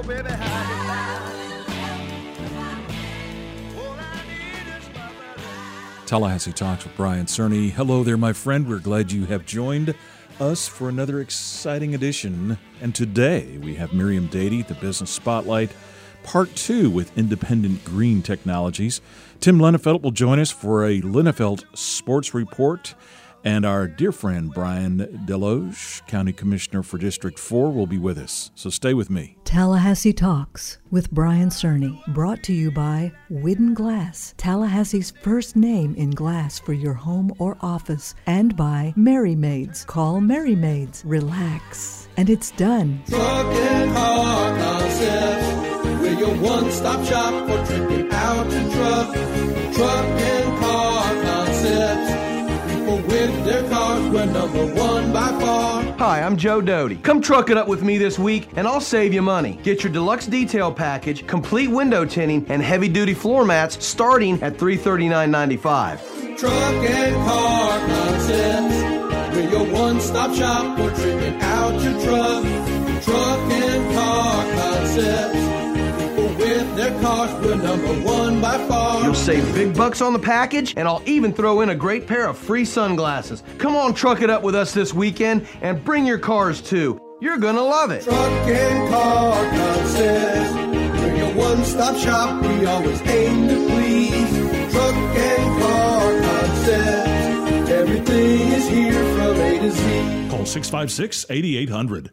baby, how you all I need is my love. Tallahassee Talks with Brian Cerny. Hello there, my friend. We're glad you have joined us for another exciting edition. And today we have Miriam Dady, the Business Spotlight, Part 2 with Independent Green Technologies. Tim Lenefeld will join us for a Lenefeld Sports Report. And our dear friend Brian Deloge, County Commissioner for District 4, will be with us. So stay with me. Tallahassee Talks with Brian Cerny, brought to you by Widden Glass, Tallahassee's first name in glass for your home or office, and by Merry Maids. Call Merry Maids. Relax. And it's done. Truck and Car Concepts, we're your one-stop shop for tripping out your truck. Truck and Car Concepts. With their cars, we're number one by far. Hi, I'm Joe Doty. Come truck it up with me this week, and I'll save you money. Get your deluxe detail package, complete window tinting, and heavy-duty floor mats starting at $339.95. Truck and Car Concepts, we're your one-stop shop for trimming out your truck. Truck and Car Concepts. With their cars, we're number one by far. You'll save big bucks on the package, and I'll even throw in a great pair of free sunglasses. Come on, truck it up with us this weekend, and bring your cars too. You're gonna love it. Truck and Car Concepts, we're your one-stop shop. We always aim to please. Truck and Car Concepts, everything is here from A to Z. Call 656-8800.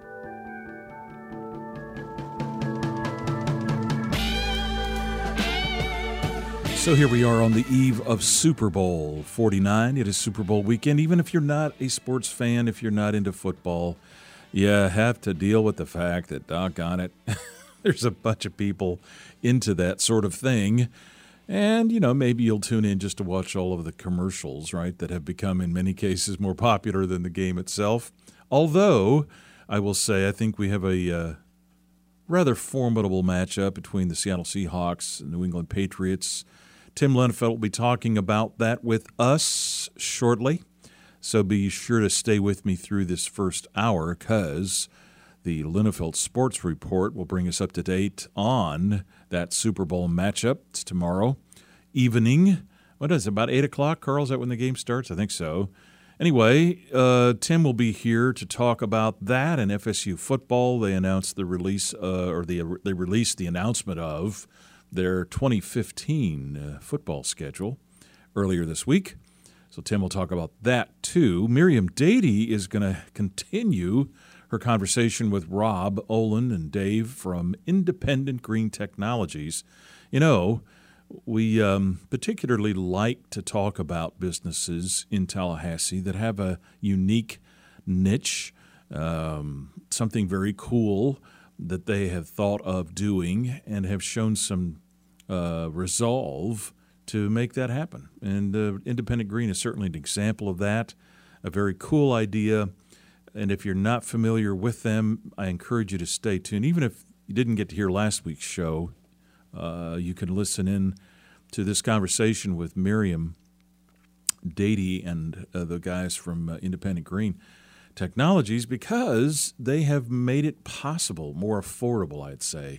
So here we are on the eve of Super Bowl 49. It is Super Bowl weekend. Even if you're not a sports fan, if you're not into football, you have to deal with the fact that, doggone it, there's a bunch of people into that sort of thing. And, you know, maybe you'll tune in just to watch all of the commercials, right, that have become in many cases more popular than the game itself. Although, I will say, I think we have a rather formidable matchup between the Seattle Seahawks and New England Patriots. Tim Lenefeld will be talking about that with us shortly, so be sure to stay with me through this first hour because the Lenefeld Sports Report will bring us up to date on that Super Bowl matchup. It's tomorrow evening. What is it, about 8 o'clock, Carl? Is that when the game starts? I think so. Anyway, Tim will be here to talk about that and FSU football. They announced the release, they released the announcement of their 2015 football schedule earlier this week. So Tim will talk about that too. Miriam Dady is going to continue her conversation with Rob Olin and Dave from Independent Green Technologies. You know, we particularly like to talk about businesses in Tallahassee that have a unique niche, something very cool that they have thought of doing and have shown some resolve to make that happen. And Independent Green is certainly an example of that, a very cool idea. And if you're not familiar with them, I encourage you to stay tuned. Even if you didn't get to hear last week's show, you can listen in to this conversation with Miriam Dady and the guys from Independent Green Technologies because they have made it possible, more affordable, I'd say,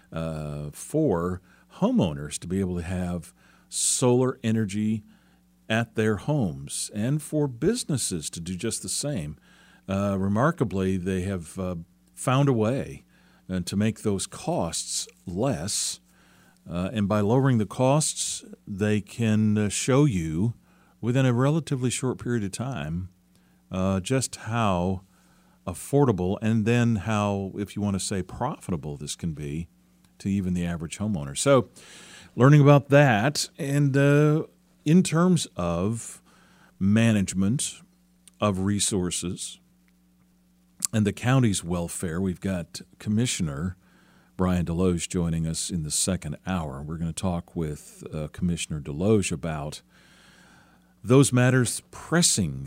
for homeowners to be able to have solar energy at their homes and for businesses to do just the same. Remarkably, they have found a way to make those costs less. And by lowering the costs, they can show you within a relatively short period of time just how affordable and then how, if you want to say, profitable this can be to even the average homeowner. So learning about that and in terms of management of resources and the county's welfare, we've got Commissioner Brian Deloge joining us in the second hour. We're going to talk with Commissioner Deloge about those matters pressing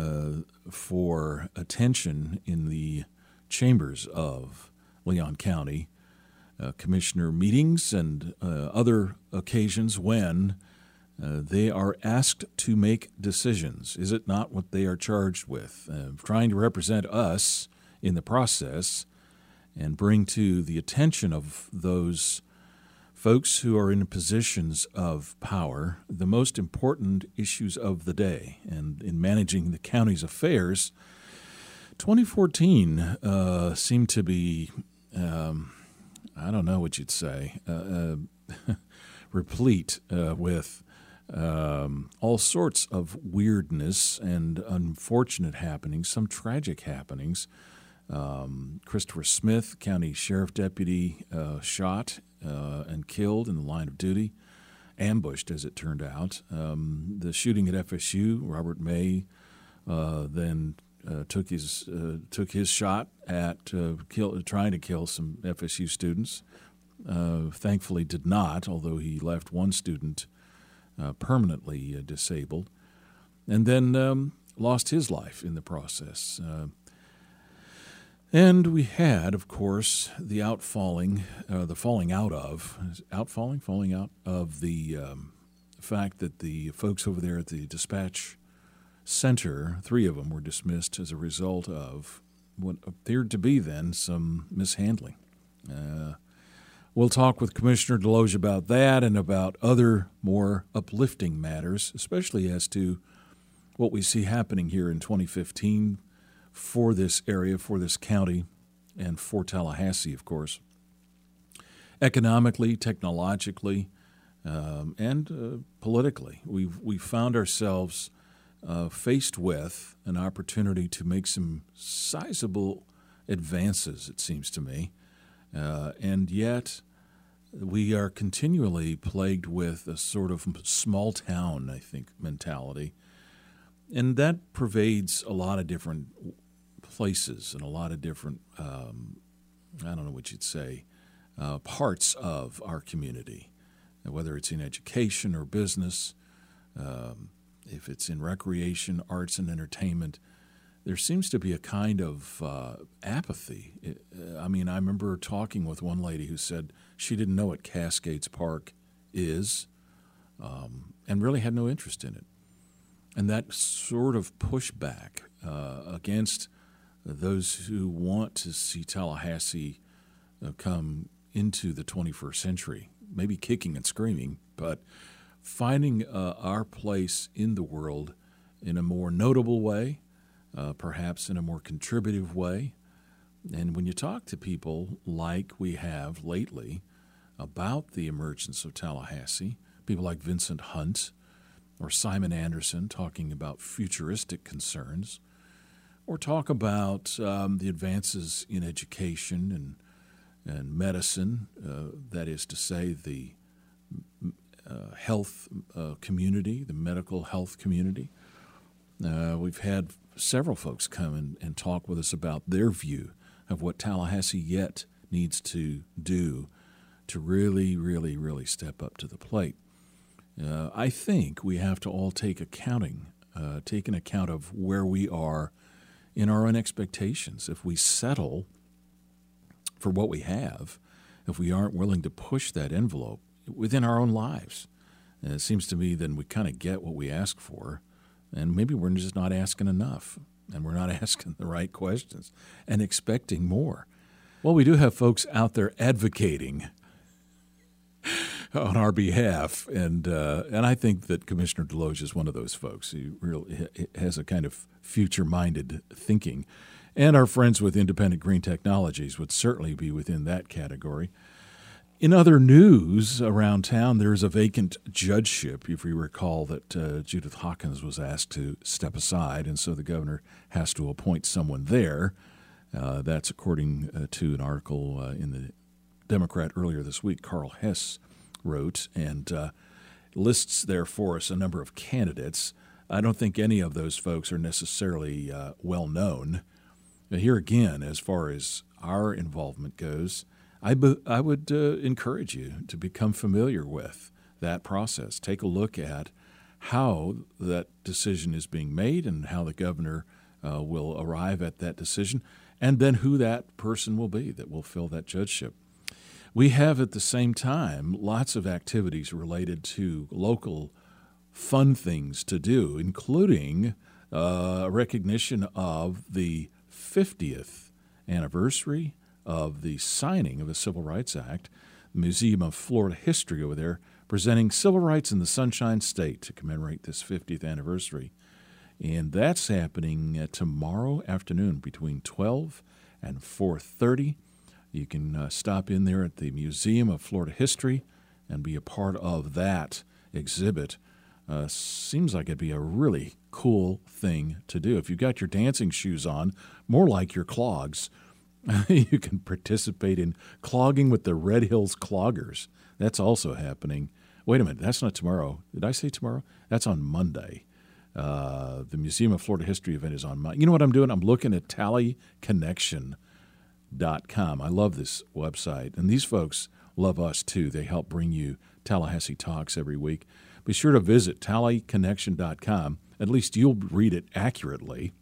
for attention in the chambers of Leon County, commissioner meetings and other occasions when they are asked to make decisions. Is it not what they are charged with? Trying to represent us in the process and bring to the attention of those folks who are in positions of power the most important issues of the day. And in managing the county's affairs, 2014 seemed to be, I don't know what you'd say, replete with all sorts of weirdness and unfortunate happenings, some tragic happenings. Christopher Smith, county sheriff deputy, shot and killed in the line of duty, ambushed as it turned out. The shooting at FSU, Robert May then took his shot at trying to kill some FSU students. Thankfully did not, although he left one student permanently disabled, and then lost his life in the process. And we had, of course, the falling out of the fact that the folks over there at the dispatch center, 3 of them were dismissed as a result of what appeared to be then some mishandling. We'll talk with Commissioner Deloge about that and about other more uplifting matters, especially as to what we see happening here in 2015 for this area, for this county, and for Tallahassee, of course. Economically, technologically, and politically, we found ourselves faced with an opportunity to make some sizable advances, it seems to me. And yet we are continually plagued with a sort of small town, I think, mentality. And that pervades a lot of different places and a lot of different, I don't know what you'd say, parts of our community, whether it's in education or business, if it's in recreation, arts and entertainment. There seems to be a kind of apathy. I remember talking with one lady who said she didn't know what Cascades Park is and really had no interest in it. And that sort of pushback against those who want to see Tallahassee come into the 21st century, maybe kicking and screaming, but finding our place in the world in a more notable way, perhaps in a more contributive way. And when you talk to people like we have lately about the emergence of Tallahassee, people like Vincent Hunt or Simon Anderson talking about futuristic concerns, or talk about the advances in education and medicine, that is to say the health community, the medical health community. We've had several folks come and talk with us about their view of what Tallahassee yet needs to do to really, really, really step up to the plate. I think we have to all take an account of where we are in our own expectations. If we settle for what we have, if we aren't willing to push that envelope within our own lives, it seems to me then we kind of get what we ask for, and maybe we're just not asking enough, and we're not asking the right questions and expecting more. Well, we do have folks out there advocating on our behalf, and I think that Commissioner Deloge is one of those folks. He really has a kind of future-minded thinking, and our friends with Independent Green Technologies would certainly be within that category. In other news around town, there's a vacant judgeship. If you recall that Judith Hawkins was asked to step aside, and so the governor has to appoint someone there. That's according to an article in the Democrat earlier this week, Carl Hess wrote, and lists there for us a number of candidates. I don't think any of those folks are necessarily well known. Here again, as far as our involvement goes, I would encourage you to become familiar with that process. Take a look at how that decision is being made and how the governor will arrive at that decision, and then who that person will be that will fill that judgeship. We have at the same time lots of activities related to local fun things to do, including recognition of the 50th anniversary of the signing of the Civil Rights Act. The Museum of Florida History over there presenting Civil Rights in the Sunshine State to commemorate this 50th anniversary. And that's happening tomorrow afternoon between 12 and 4:30. You can stop in there at the Museum of Florida History and be a part of that exhibit. Seems like it'd be a really cool thing to do. If you've got your dancing shoes on, more like your clogs, you can participate in clogging with the Red Hills Cloggers. That's also happening. Wait a minute, that's not tomorrow. Did I say tomorrow? That's on Monday. The Museum of Florida History event is on Monday. You know what I'm doing? I'm looking at TalleyConnection.com. I love this website, and these folks love us too. They help bring you Tallahassee Talks every week. Be sure to visit TalleyConnection.com. At least you'll read it accurately.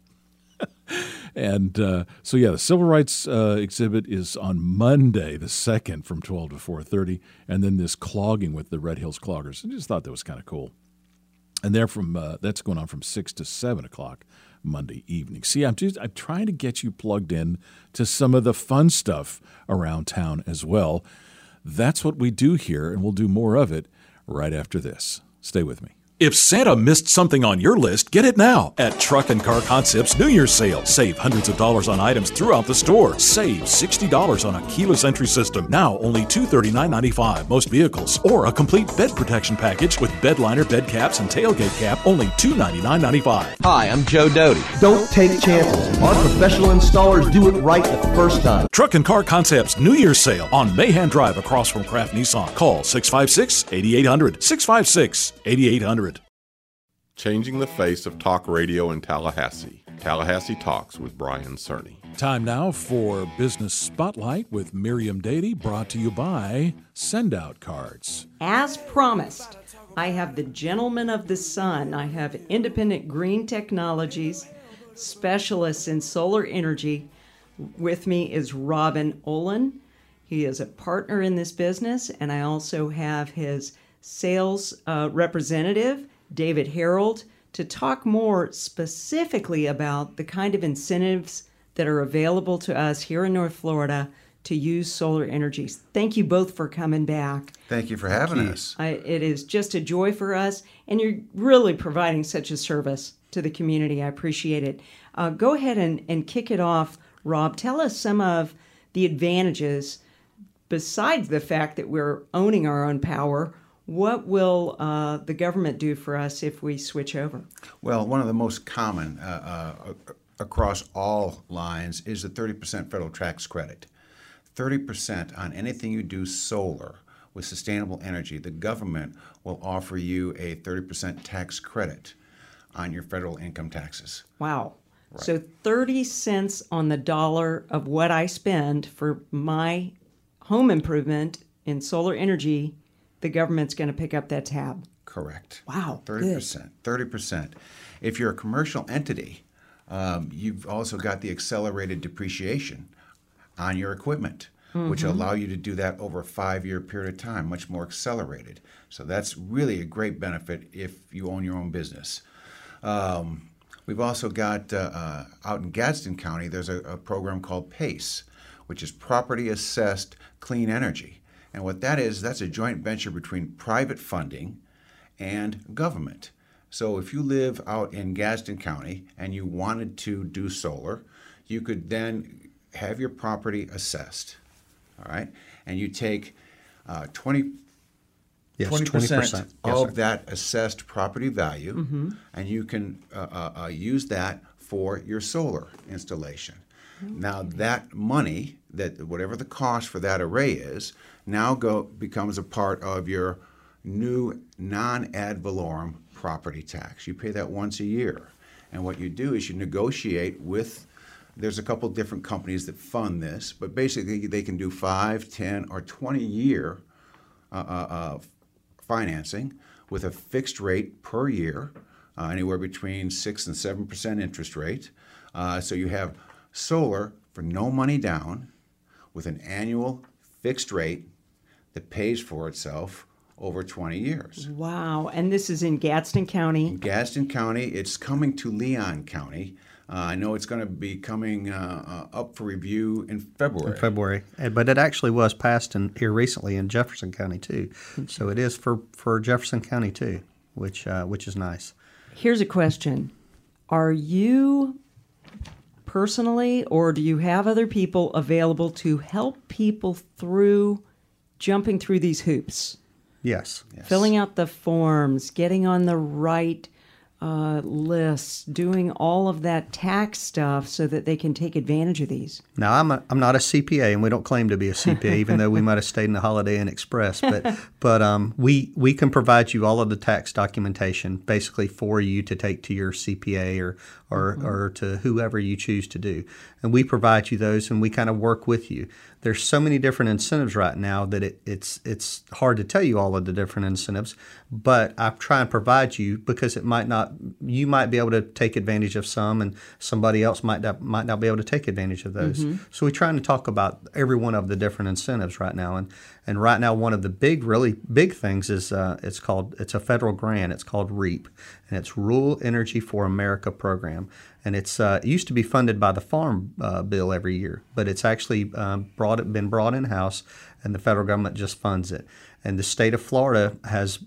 And the Civil Rights exhibit is on Monday, the 2nd, from 12 to 4:30, and then this clogging with the Red Hills Cloggers. I just thought that was kind of cool. And they're that's going on from 6 to 7 o'clock Monday evening. See, I'm trying to get you plugged in to some of the fun stuff around town as well. That's what we do here, and we'll do more of it right after this. Stay with me. If Santa missed something on your list, get it now at Truck and Car Concepts New Year's Sale. Save hundreds of dollars on items throughout the store. Save $60 on a keyless entry system. Now only $239.95 most vehicles. Or a complete bed protection package with bed liner, bed caps, and tailgate cap, only $299.95. Hi, I'm Joe Doty. Don't take chances. Our professional installers do it right the first time. Truck and Car Concepts New Year's Sale on Mahan Drive across from Kraft Nissan. Call 656-8800. 656-8800. Changing the face of talk radio in Tallahassee. Tallahassee Talks with Brian Cerny. Time now for Business Spotlight with Miriam Dady, brought to you by Sendout Cards. As promised, I have the Gentleman of the Sun. I have Independent Green Technologies, specialists in solar energy. With me is Robin Olin. He is a partner in this business, and I also have his sales representative, David Harold, to talk more specifically about the kind of incentives that are available to us here in North Florida to use solar energy. Thank you both for coming back. Thank you for having us. It is just a joy for us, and you're really providing such a service to the community. I appreciate it. Go ahead and kick it off, Rob. Tell us some of the advantages, besides the fact that we're owning our own power. What will the government do for us if we switch over? Well, one of the most common across all lines is the 30% federal tax credit. 30% on anything you do solar with sustainable energy, the government will offer you a 30% tax credit on your federal income taxes. Wow. Right. So 30 cents on the dollar of what I spend for my home improvement in solar energy, the government's going to pick up that tab. Correct. Wow. 30%. 30%. If you're a commercial entity, you've also got the accelerated depreciation on your equipment, which allow you to do that over a 5-year period of time, much more accelerated. So that's really a great benefit if you own your own business. We've also got out in Gadsden County, there's a program called PACE, which is Property Assessed Clean Energy. And what that is, that's a joint venture between private funding and government. So if you live out in Gadsden County and you wanted to do solar, you could then have your property assessed, all right? And you take 20% of that assessed property value, and you can use that for your solar installation. Now that money, that whatever the cost for that array is, now becomes a part of your new non-ad valorem property tax. You pay that once a year. And what you do is you negotiate with, there's a couple different companies that fund this, but basically they can do 5, 10, or 20-year financing with a fixed rate per year, anywhere between 6 and 7% interest rate. So you have solar for no money down with an annual fixed rate that pays for itself over 20 years. Wow. And this is in Gadsden County? In Gadsden County. It's coming to Leon County I know it's going to be coming up for review in February. But it actually was passed here recently in Jefferson County too. So it is for Jefferson County too, which is nice. Here's a question. Are you personally, or do you have other people available to help people through jumping through these hoops? Yes. Filling out the forms, getting on the right lists, doing all of that tax stuff so that they can take advantage of these. Now, I'm not a CPA, and we don't claim to be a CPA, even though we might have stayed in the Holiday Inn Express. But we can provide you all of the tax documentation, basically for you to take to your CPA or to whoever you choose to do. And we provide you those, and we kind of work with you. There's so many different incentives right now that it's hard to tell you all of the different incentives, but I try and provide you because you might be able to take advantage of some, and somebody else might not be able to take advantage of those. So we're trying to talk about every one of the different incentives right now, and right now one of the really big things is it's a federal grant. It's called REAP, and it's Rural Energy for America program. And it used to be funded by the Farm Bill every year, but it's actually been brought in-house, and the federal government just funds it. And the state of Florida has,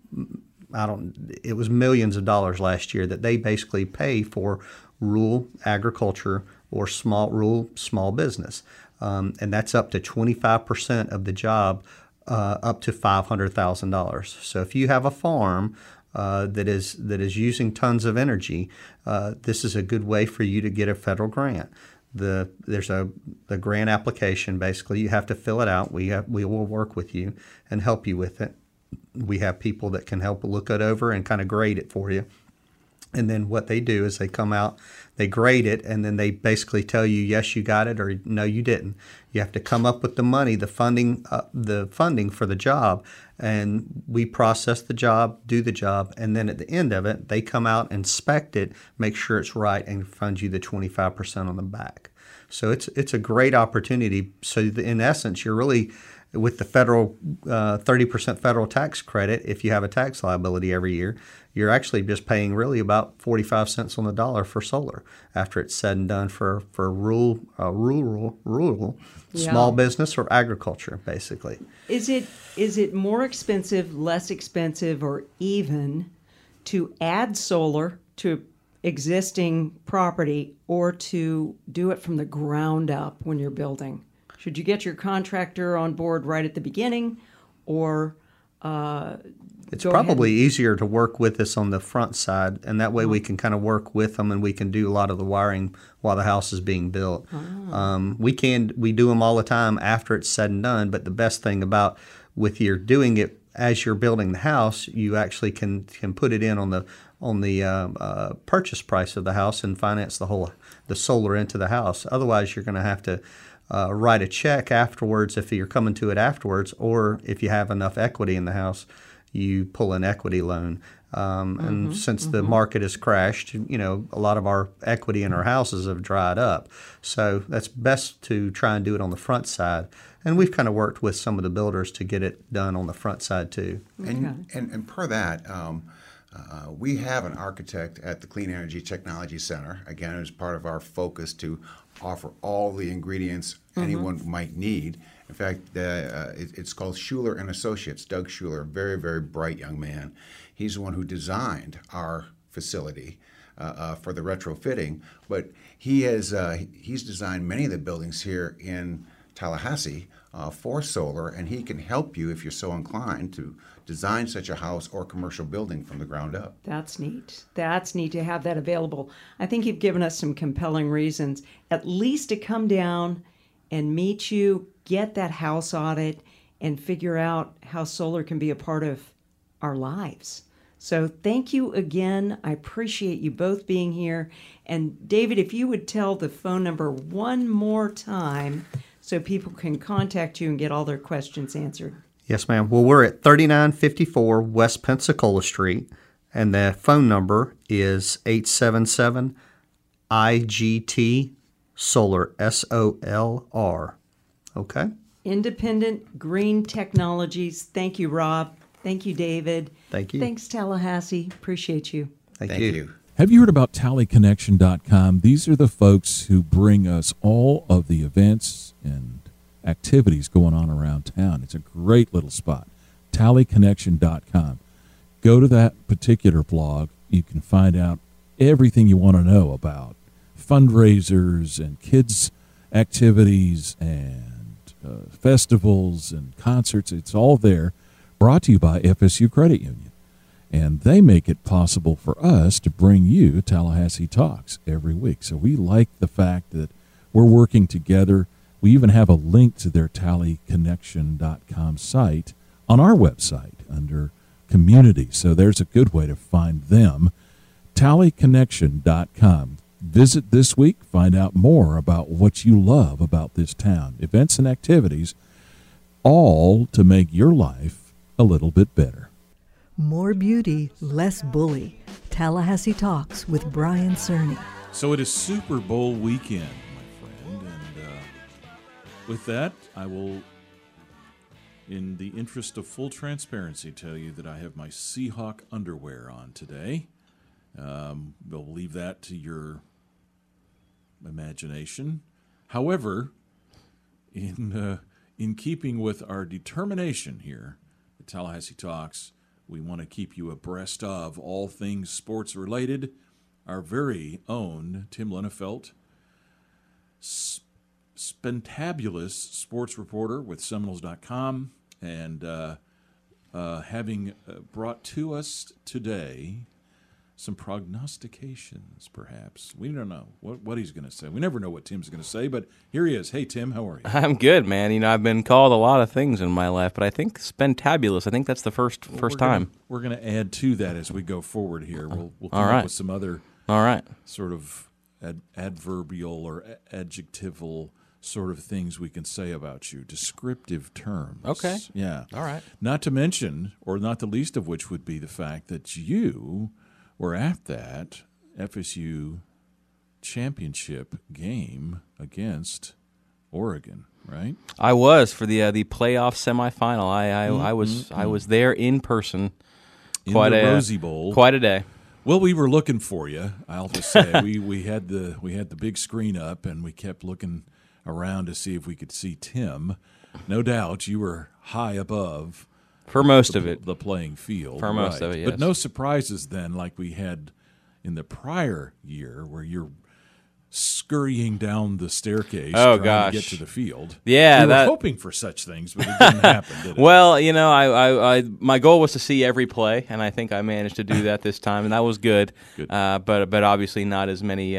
it was millions of dollars last year that they basically pay for rural agriculture or small business. And that's up to 25% of the job, up to $500,000. So if you have a farm that is using tons of energy, this is a good way for you to get a federal grant. There's the grant application. Basically, you have to fill it out. We will work with you and help you with it. We have people that can help look it over and kind of grade it for you. And then what they do is they come out, they grade it, and then they basically tell you, yes, you got it, or no, you didn't. You have to come up with the money, the funding for the job, and we process the job, do the job, and then at the end of it, they come out, inspect it, make sure it's right, and fund you the 25% on the back. So it's a great opportunity. So in essence, you're really, with the federal 30% federal tax credit, if you have a tax liability every year, you're actually just paying really about 45 cents on the dollar for solar after it's said and done for rural small business or agriculture, basically. Is it more expensive, less expensive, or even to add solar to existing property or to do it from the ground up when you're building? Should you get your contractor on board right at the beginning, or it's probably easier to work with us on the front side, and that way we can kind of work with them, and we can do a lot of the wiring while the house is being built. We do them all the time after it's said and done, but the best thing about with your doing it as you're building the house, you actually can put it in on the purchase price of the house and finance the solar into the house. Otherwise, you're going to have to write a check afterwards if you're coming to it afterwards, or if you have enough equity in the house, you pull an equity loan. And since the market has crashed, a lot of our equity in our houses have dried up. So that's best to try and do it on the front side. And we've kind of worked with some of the builders to get it done on the front side too. And per that, we have an architect at the Clean Energy Technology Center. Again, as part of our focus to offer all the ingredients anyone might need. In fact, it's called Schuler and Associates. Doug Schuler, a very, very bright young man. He's the one who designed our facility for the retrofitting. But he's designed many of the buildings here in Tallahassee for solar, and he can help you if you're so inclined to design such a house or commercial building from the ground up. That's neat. That's neat to have that available. I think you've given us some compelling reasons, at least to come down and meet you, get that house audit, and figure out how solar can be a part of our lives. So thank you again. I appreciate you both being here. And David, if you would tell the phone number one more time so people can contact you and get all their questions answered. Yes, ma'am. Well, we're at 3954 West Pensacola Street, and the phone number is 877-IGT-SOLAR, SOLR. Okay? Independent Green Technologies. Thank you, Rob. Thank you, David. Thank you. Thanks, Tallahassee. Appreciate you. Thank you. Have you heard about tallyconnection.com? These are the folks who bring us all of the events and activities going on around town. It's a great little spot. tallyconnection.com. Go to that particular blog. You can find out everything you want to know about fundraisers and kids' activities and festivals and concerts. It's all there, brought to you by FSU Credit Union. And they make it possible for us to bring you Tallahassee Talks every week. So we like the fact that we're working together. We even have a link to their tallyconnection.com site on our website under community. So there's a good way to find them. tallyconnection.com. Visit this week, find out more about what you love about this town. Events and activities, all to make your life a little bit better. More beauty, less bully. Tallahassee Talks with Brian Cerny. So it is Super Bowl weekend, my friend, and with that, I will, in the interest of full transparency, tell you that I have my Seahawk underwear on today. We'll leave that to your imagination. However, in keeping with our determination here at Tallahassee Talks, we want to keep you abreast of all things sports related. Our very own Tim Lenefelt, spentabulous sports reporter with Seminoles.com, and having brought to us today some prognostications, perhaps. We don't know what he's going to say. We never know what Tim's going to say, but here he is. Hey, Tim, how are you? I'm good, man. You know, I've been called a lot of things in my life, but I think spentabulous. I think that's the first time. We're going to add to that as we go forward here. We'll come All right. up with some other sort of adverbial or adjectival sort of things we can say about you, descriptive terms. Okay. Yeah. All right. Not to mention, or not the least of which would be the fact that you were at that FSU championship game against Oregon, right? I was for the playoff semifinal. I was there in person. In the Rosy Bowl. Quite a day. Well, we were looking for you. I'll just say we had the big screen up, and we kept looking around to see if we could see Tim. No doubt, you were high above. For most of it. The playing field. For most of it, yes. But no surprises then like we had in the prior year where you're scurrying down the staircase trying to get to the field. Yeah. We were hoping for such things, but it didn't happen, did it? Well, you know, I my goal was to see every play, and I think I managed to do that this time, and that was good. But obviously not as many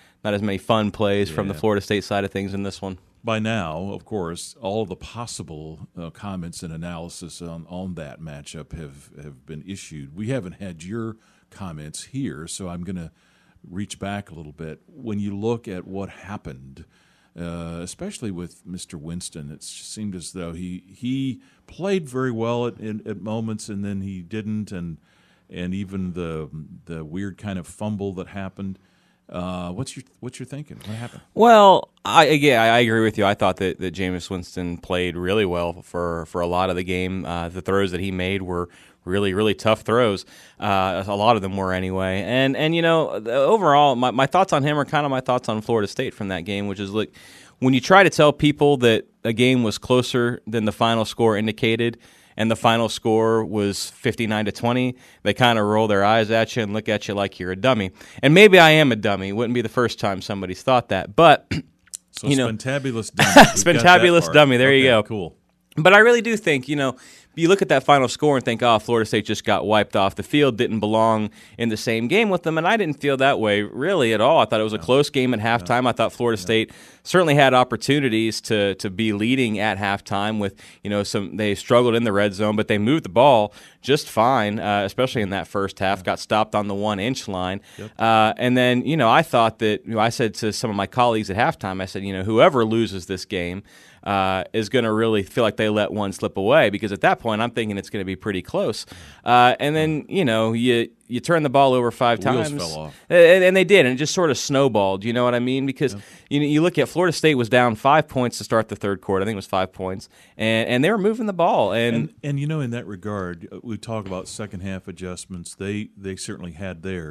fun plays from the Florida State side of things in this one. By now, of course, all the possible comments and analysis on that matchup have been issued. We haven't had your comments here, so I'm going to reach back a little bit. When you look at what happened, especially with Mr. Winston, it seemed as though he played very well at moments, and then he didn't, and even the weird kind of fumble that happened. What's your thinking? What happened? Well, I agree with you. I thought that Jameis Winston played really well for a lot of the game. The throws that he made were really, really tough throws. A lot of them were anyway. And you know, overall, my thoughts on him are kind of my thoughts on Florida State from that game, which is, look, when you try to tell people that a game was closer than the final score indicated, and the final score was 59-20, they kind of roll their eyes at you and look at you like you're a dummy. And maybe I am a dummy. It wouldn't be the first time somebody's thought that. But, so you know, spentabulous dummy. Spentabulous dummy. There you go. Cool. But I really do think, you know, you look at that final score and think, oh, Florida State just got wiped off the field, didn't belong in the same game with them, and I didn't feel that way really at all. I thought it was a close game at halftime. I thought Florida State certainly had opportunities to be leading at halftime with, you know, they struggled in the red zone, but they moved the ball just fine, especially in that first half, got stopped on the 1-inch line. And then, you know, I thought that, you know, I said to some of my colleagues at halftime, I said, you know, whoever loses this game is going to really feel like they let one slip away, because at that point I'm thinking it's going to be pretty close. And then, you know, you turn the ball over 5 times. Wheels fell off. And they did, and it just sort of snowballed, you know what I mean? Because you look at Florida State was down 5 points to start the third quarter. I think it was 5 points. And they were moving the ball. And you know, in that regard, we talk about second half adjustments. They certainly had theirs.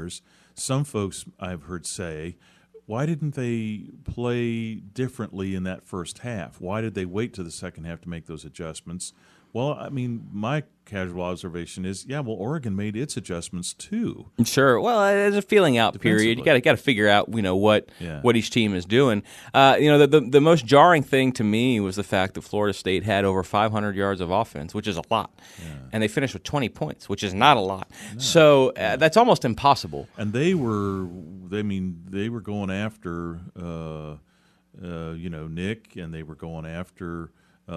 some folks I've heard say, why didn't they play differently in that first half? Why did they wait to the second half to make those adjustments? Well, I mean, my casual observation is, Oregon made its adjustments too. Sure. Well, there's a feeling out period. You got to figure out, what each team is doing. The most jarring thing to me was the fact that Florida State had over 500 yards of offense, which is a lot, and they finished with 20 points, which is not a lot. No. So that's almost impossible. And they were going after, Nick, and they were going after.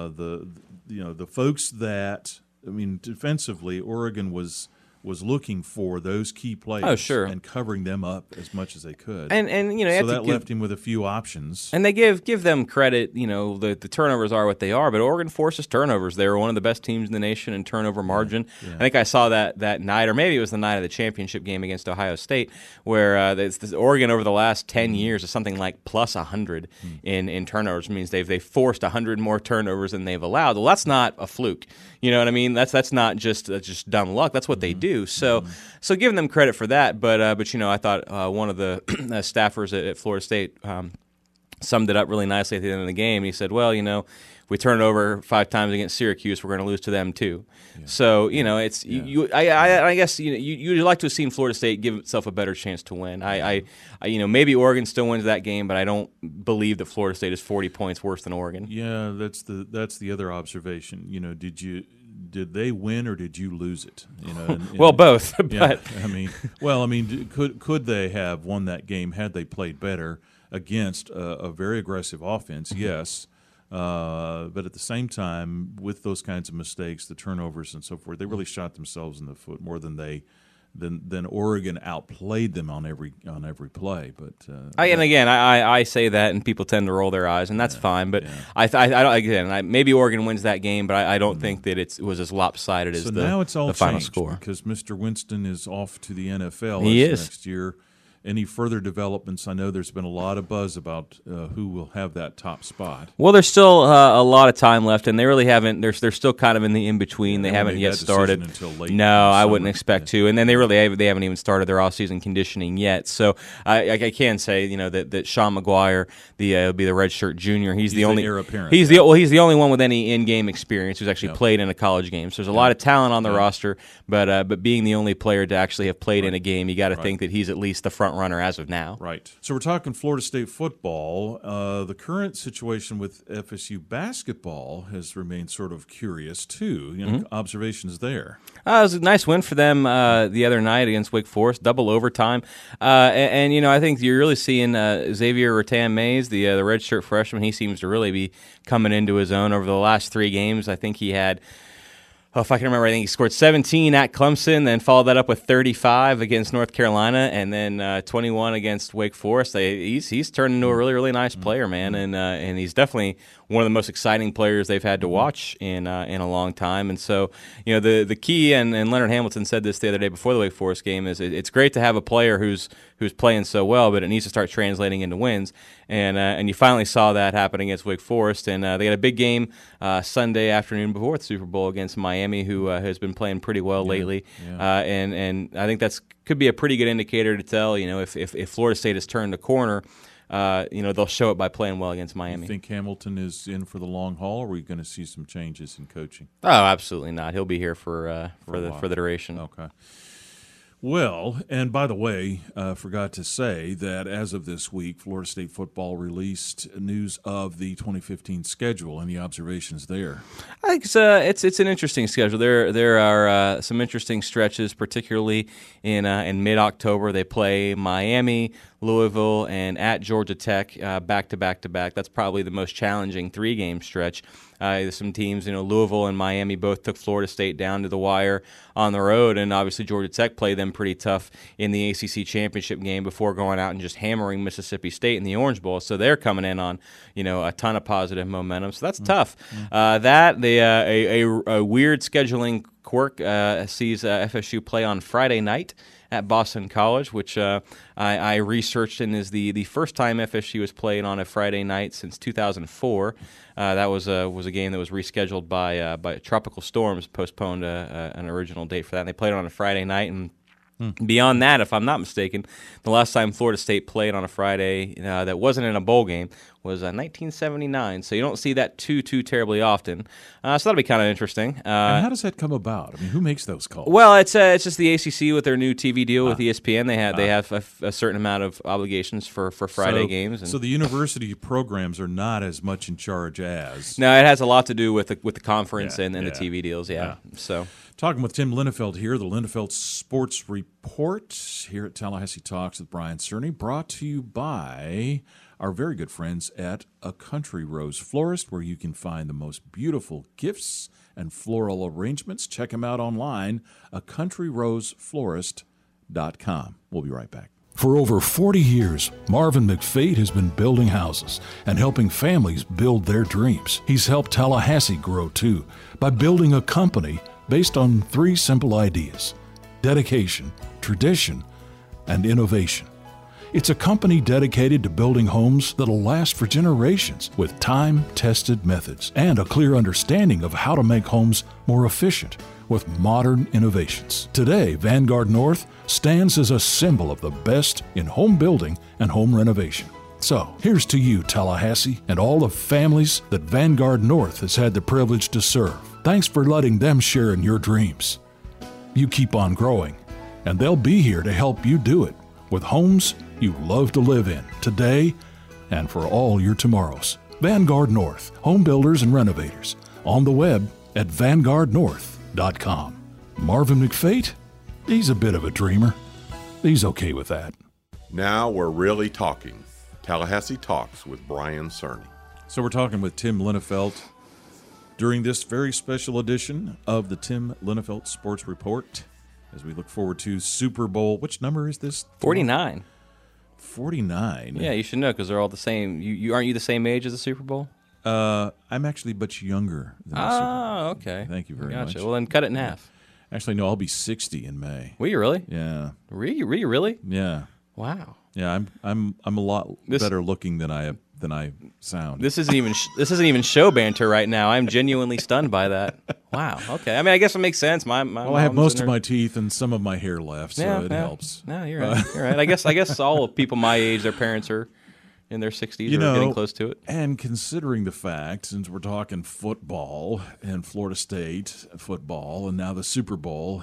The folks that, defensively, Oregon was looking for those key players and covering them up as much as they could. And so that left him with a few options. And they give them credit, the turnovers are what they are, but Oregon forces turnovers. They were one of the best teams in the nation in turnover margin. Yeah. I think I saw that night, or maybe it was the night of the championship game against Ohio State, where Oregon over the last 10 years is something like plus 100 in turnovers. It means they've forced 100 more turnovers than they've allowed. Well, that's not a fluke. You know what I mean? That's not just dumb luck. That's what they do. So giving them credit for that, but I thought one of the staffers at Florida State summed it up really nicely at the end of the game. He said, "Well, if we turn it over 5 times against Syracuse, we're going to lose to them too." Yeah. So it's I guess you'd like to have seen Florida State give itself a better chance to win. I maybe Oregon still wins that game, but I don't believe that Florida State is 40 points worse than Oregon. Yeah, that's the other observation. Did they win or did you lose it? Well, both. Yeah, could they have won that game had they played better against a very aggressive offense? Yes, but at the same time, with those kinds of mistakes, the turnovers and so forth, they really shot themselves in the foot more than than Oregon outplayed them on every play. But I say that, and people tend to roll their eyes, and that's fine. But maybe Oregon wins that game, but I don't think that it was as lopsided as now it's all the final score. Because Mr. Winston is off to the NFL next year. Any further developments? I know there's been a lot of buzz about who will have that top spot. Well, there's still a lot of time left, and they really haven't. They're still kind of in the in-between. They haven't yet started. Until late no, I wouldn't expect to. And then they haven't even started their off-season conditioning yet. So I can say that Sean McGuire, will be the redshirt junior. He's the only heir apparent. He's the only one with any in-game experience who's actually played in a college game. So there's a lot of talent on the roster, but being the only player to actually have played in a game, you got to think that he's at least the front runner as of now. Right. So we're talking Florida State football. The current situation with FSU basketball has remained sort of curious too. Observations there. It was a nice win for them the other night against Wake Forest, double overtime. And I think you're really seeing Xavier Rattan-Mays, the redshirt freshman. He seems to really be coming into his own over the last 3 games. I think he had. If I can remember, I think he scored 17 at Clemson, then followed that up with 35 against North Carolina, and then 21 against Wake Forest. He's turned into a really, really nice player, man, and he's definitely one of the most exciting players they've had to watch in a long time. And so, the key, and Leonard Hamilton said this the other day before the Wake Forest game, is it's great to have a player who's playing so well, but it needs to start translating into wins. And you finally saw that happen against Wake Forest, and they had a big game Sunday afternoon before the Super Bowl against Miami, who has been playing pretty well lately. Yeah. And I think could be a pretty good indicator to tell, if Florida State has turned a corner. They'll show it by playing well against Miami. You think Hamilton is in for the long haul, or are we going to see some changes in coaching? Oh, absolutely not. He'll be here for the duration. Okay. Well, and by the way, forgot to say that as of this week, Florida State football released news of the 2015 schedule. Any observations there? I think it's an interesting schedule. There are some interesting stretches, particularly in mid-October. They play Miami, Louisville, and at Georgia Tech back to back to back. That's probably the most challenging 3-game stretch. There's some teams, Louisville and Miami both took Florida State down to the wire on the road, and obviously Georgia Tech played them pretty tough in the ACC championship game before going out and just hammering Mississippi State in the Orange Bowl. So they're coming in on a ton of positive momentum. So that's tough. A weird scheduling quirk sees FSU play on Friday night at Boston College, which I researched and is the first time FSU has played on a Friday night since 2004. That was a game that was rescheduled by tropical storms, postponed an original date for that. And they played it on a Friday night, and Beyond that, if I'm not mistaken, the last time Florida State played on a Friday that wasn't in a bowl game was 1979. So you don't see that too terribly often. So that'll be kind of interesting. And how does that come about? I mean, who makes those calls? Well, it's just the ACC with their new TV deal with ESPN. They have a certain amount of obligations for Friday games. And so the university programs are not as much in charge as. No, it has a lot to do with the conference and the TV deals. Yeah. So. Talking with Tim Linnefeld here, the Linnefeld Sports Report here at Tallahassee Talks with Brian Cerny, brought to you by our very good friends at A Country Rose Florist, where you can find the most beautiful gifts and floral arrangements. Check them out online, acountyroseflorist.com. We'll be right back. For over 40 years, Marvin McFate has been building houses and helping families build their dreams. He's helped Tallahassee grow, too, by building a company based on 3 simple ideas: dedication, tradition, and innovation. It's a company dedicated to building homes that'll last for generations with time-tested methods and a clear understanding of how to make homes more efficient with modern innovations. Today, Vanguard North stands as a symbol of the best in home building and home renovation. So, here's to you, Tallahassee, and all the families that Vanguard North has had the privilege to serve. Thanks for letting them share in your dreams. You keep on growing, and they'll be here to help you do it with homes you love to live in today and for all your tomorrows. Vanguard North, home builders and renovators. On the web at vanguardnorth.com. Marvin McFate, he's a bit of a dreamer. He's okay with that. Now we're really talking. Tallahassee Talks with Brian Cerny. So we're talking with Tim Linnefeld during this very special edition of the Tim Linnefeld Sports Report as we look forward to Super Bowl. Which number is this? 49. 49. Yeah, you should know because they're all the same. You aren't you the same age as the Super Bowl? I'm actually much younger than the Super Bowl. Oh, okay. Thank you very much. Well, then cut it in half. Actually, no, I'll be 60 in May. Will you really? Yeah. Were you really? Yeah. Wow. Yeah, I'm a lot better looking than I sound. This isn't even show banter right now. I'm genuinely stunned by that. Wow. Okay. I mean, I guess it makes sense. My I have most of my teeth and some of my hair left, so it helps. No, you're right. You're right. I guess all people my age, their parents are in their 60s or getting close to it. And considering the fact, since we're talking football and Florida State football, and now the Super Bowl,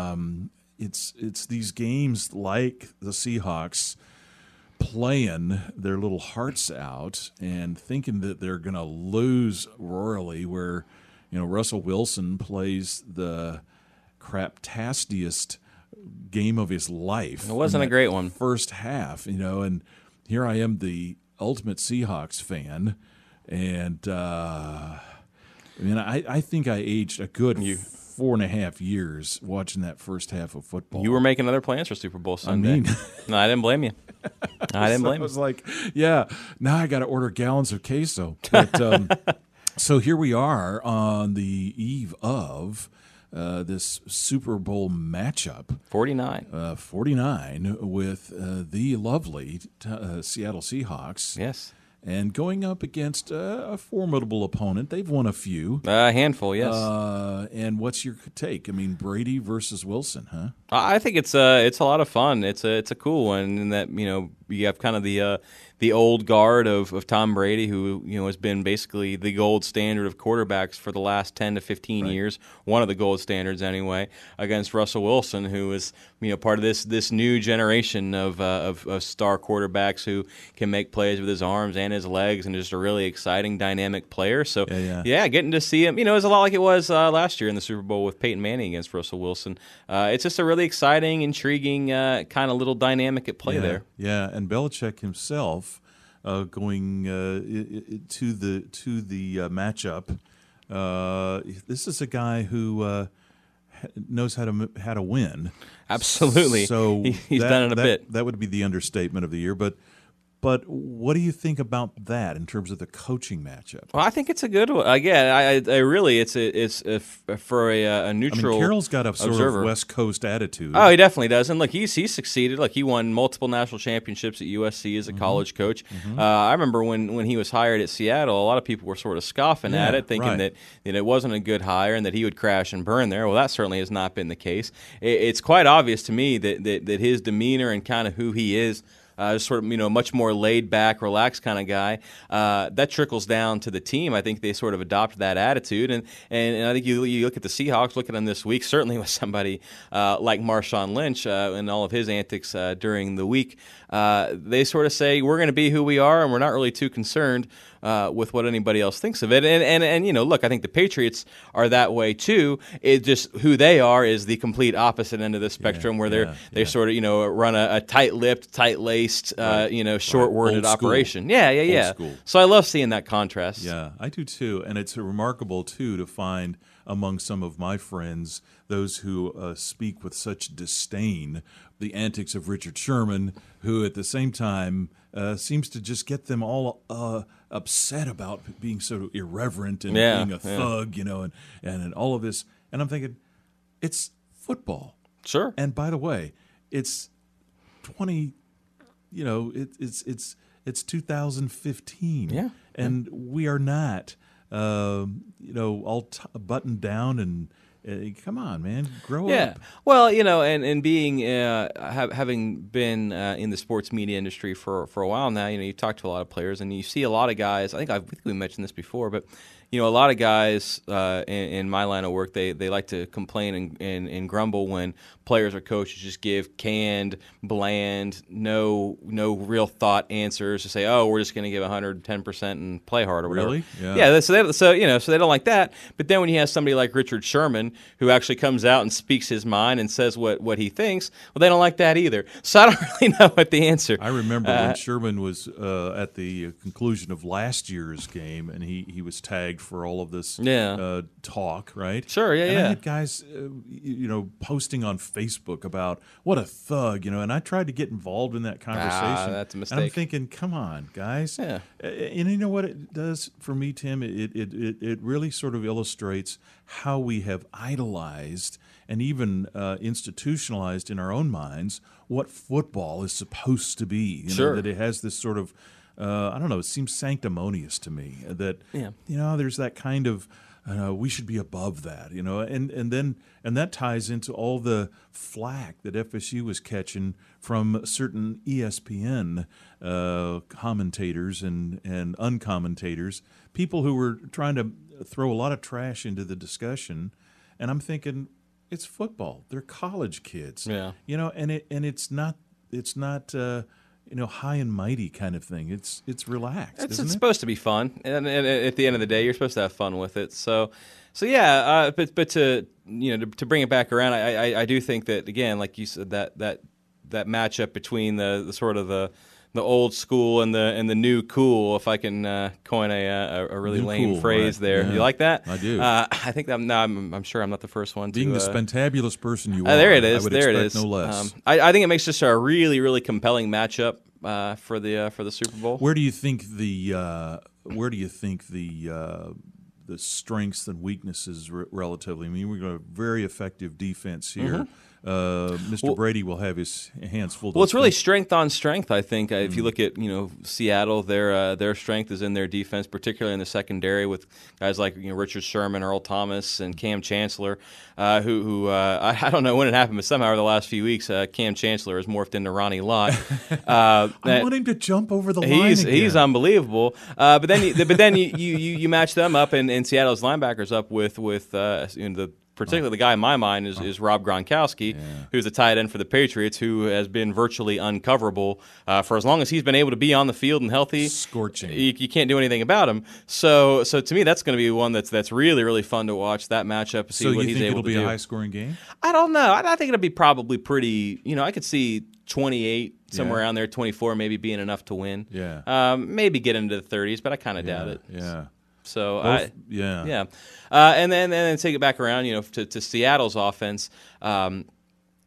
it's these games like the Seahawks playing their little hearts out and thinking that they're going to lose royally, where Russell Wilson plays the craptastiest game of his life. It wasn't a great one. First half, and here I am, the ultimate Seahawks fan, and I think I aged a good 4.5 years watching that first half of football. You were making other plans for Super Bowl Sunday. No, I didn't blame you. I was like, yeah, now I got to order gallons of queso. But, so here we are on the eve of this Super Bowl matchup. 49. 49 with the lovely Seattle Seahawks. Yes. And going up against a formidable opponent. They've won a few. A handful, yes. And what's your take? I mean, Brady versus Wilson, huh? I think it's a lot of fun. It's a cool one in that you have kind of the old guard of Tom Brady, who has been basically the gold standard of quarterbacks for the last 10 to 15 years, one of the gold standards anyway, against Russell Wilson, who is part of this new generation of star quarterbacks who can make plays with his arms and his legs, and just a really exciting, dynamic player. So getting to see him, it's a lot like it was last year in the Super Bowl with Peyton Manning against Russell Wilson. It's just a really exciting, intriguing kind of little dynamic at play there. Yeah, and Belichick himself going to the matchup. This is a guy who knows how to win. Absolutely. So he's done it a bit. That would be the understatement of the year. But But what do you think about that in terms of the coaching matchup? Well, I think it's a good one. Again, I really it's for a neutral. I mean, Carroll's got a sort observer. of West Coast attitude. Oh, he definitely does. And look, he's succeeded. Like, he won multiple national championships at USC as a college coach. I remember when he was hired at Seattle, a lot of people were sort of scoffing at it, thinking that it wasn't a good hire and that he would crash and burn there. Well, that certainly has not been the case. It's quite obvious to me that his demeanor and kind of who he is, sort of, much more laid back, relaxed kind of guy. That trickles down to the team. I think they sort of adopt that attitude, and I think you look at the Seahawks, look at them this week. Certainly with somebody like Marshawn Lynch and all of his antics during the week, they sort of say we're going to be who we are, and we're not really too concerned with what anybody else thinks of it. And look, I think the Patriots are that way too. It just who they are is the complete opposite end of the spectrum, where they sort of run a tight-lipped, tight-laced, short-worded operation. Yeah. So I love seeing that contrast. Yeah, I do too, and it's remarkable too to find among some of my friends those who speak with such disdain the antics of Richard Sherman, who at the same time seems to just get them all upset about being sort of irreverent and being a thug, and all of this. And I'm thinking, it's football. Sure. And by the way, it's 20. It's 2015. Yeah. And we are not, all buttoned down and. Come on, man, grow up. Well, and being having been in the sports media industry for a while now, you talk to a lot of players and you see a lot of guys. I think we mentioned this before, but a lot of guys in my line of work, they like to complain and grumble when players or coaches just give canned, bland, no real thought answers to say, oh, we're just going to give 110% and play hard or whatever. Really? Yeah. So they don't like that. But then when you have somebody like Richard Sherman who actually comes out and speaks his mind and says what he thinks, well, they don't like that either. So I don't really know what the answer. I remember when Sherman was at the conclusion of last year's game, and he was tagged for all of this talk, right? Sure, yeah. I had guys, posting on Facebook about what a thug, and I tried to get involved in that conversation. That's a mistake. And I'm thinking, come on, guys. Yeah. And you know what it does for me, Tim? It really sort of illustrates how we have idolized and even institutionalized in our own minds what football is supposed to be. Sure. That it has this sort of I don't know, it seems sanctimonious to me that there's that kind of we should be above that, and that ties into all the flack that FSU was catching from certain ESPN commentators and uncommentators, people who were trying to throw a lot of trash into the discussion, and I'm thinking, it's football. They're college kids, and it's not high and mighty kind of thing. It's relaxed. It's supposed to be fun, and at the end of the day, you're supposed to have fun with it. So yeah. But to bring it back around, I do think that, again, like you said, that matchup between the sort of the old school and the new cool, if I can coin a really new lame cool, phrase right. there. Yeah. You like that? I do. I think I'm sure I'm not the first one. Being to, the spentabulous person you are, there it is. I would there expect it is. no less. I think it makes just a really, really compelling matchup for the Super Bowl. Where do you think the strengths and weaknesses relatively? I mean, we've got a very effective defense here. Mr. Brady will have his hands full. Well, it's really strength on strength, I think. If you look at Seattle, their strength is in their defense, particularly in the secondary, with guys like Richard Sherman, Earl Thomas, and Cam Chancellor, who I don't know when it happened, but somehow over the last few weeks, Cam Chancellor has morphed into Ronnie Lott. I want him to jump over the line again. He's unbelievable. But then you match them up and Seattle's linebackers up with particularly the guy in my mind is Rob Gronkowski, who's the tight end for the Patriots, who has been virtually uncoverable for as long as he's been able to be on the field and healthy. Scorching. You can't do anything about him. So to me, that's going to be one that's really, really fun to watch, that matchup, see what he's able to do. So you think it'll be a high-scoring game? I don't know. I think it'll be probably pretty, I could see 28, somewhere around there, 24 maybe being enough to win. Yeah. Maybe get into the 30s, but I kind of doubt it. Yeah. So and then take it back around, to Seattle's offense.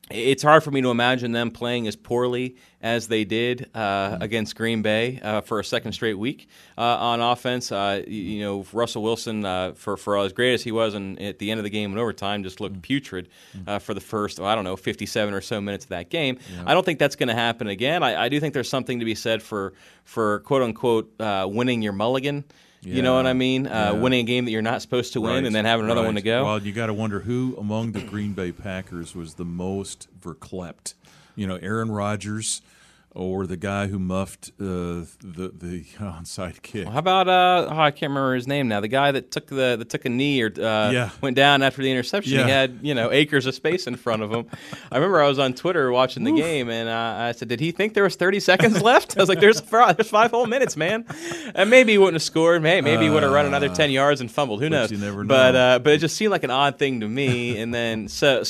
it's hard for me to imagine them playing as poorly as they did against Green Bay for a second straight week on offense. Russell Wilson, for as great as he was at the end of the game in overtime, just looked putrid for the first, 57 or so minutes of that game. Yeah. I don't think that's going to happen again. I do think there's something to be said for quote-unquote winning your mulligan. Yeah. You know what I mean? Winning a game that you're not supposed to win and then having another one to go. Well, you got to wonder who among the Green Bay Packers was the most verklempt. Aaron Rodgers or the guy who muffed the onside kick. Well, how about I can't remember his name now. The guy that took a knee or went down after the interception. Yeah. He had acres of space in front of him. I remember I was on Twitter watching the game, and I said, "Did he think there was 30 seconds left?" I was like, "There's 5 whole minutes, man." And maybe he wouldn't have scored. Maybe he would have run another 10 yards and fumbled. Who knows? You never know. But it just seemed like an odd thing to me. And then so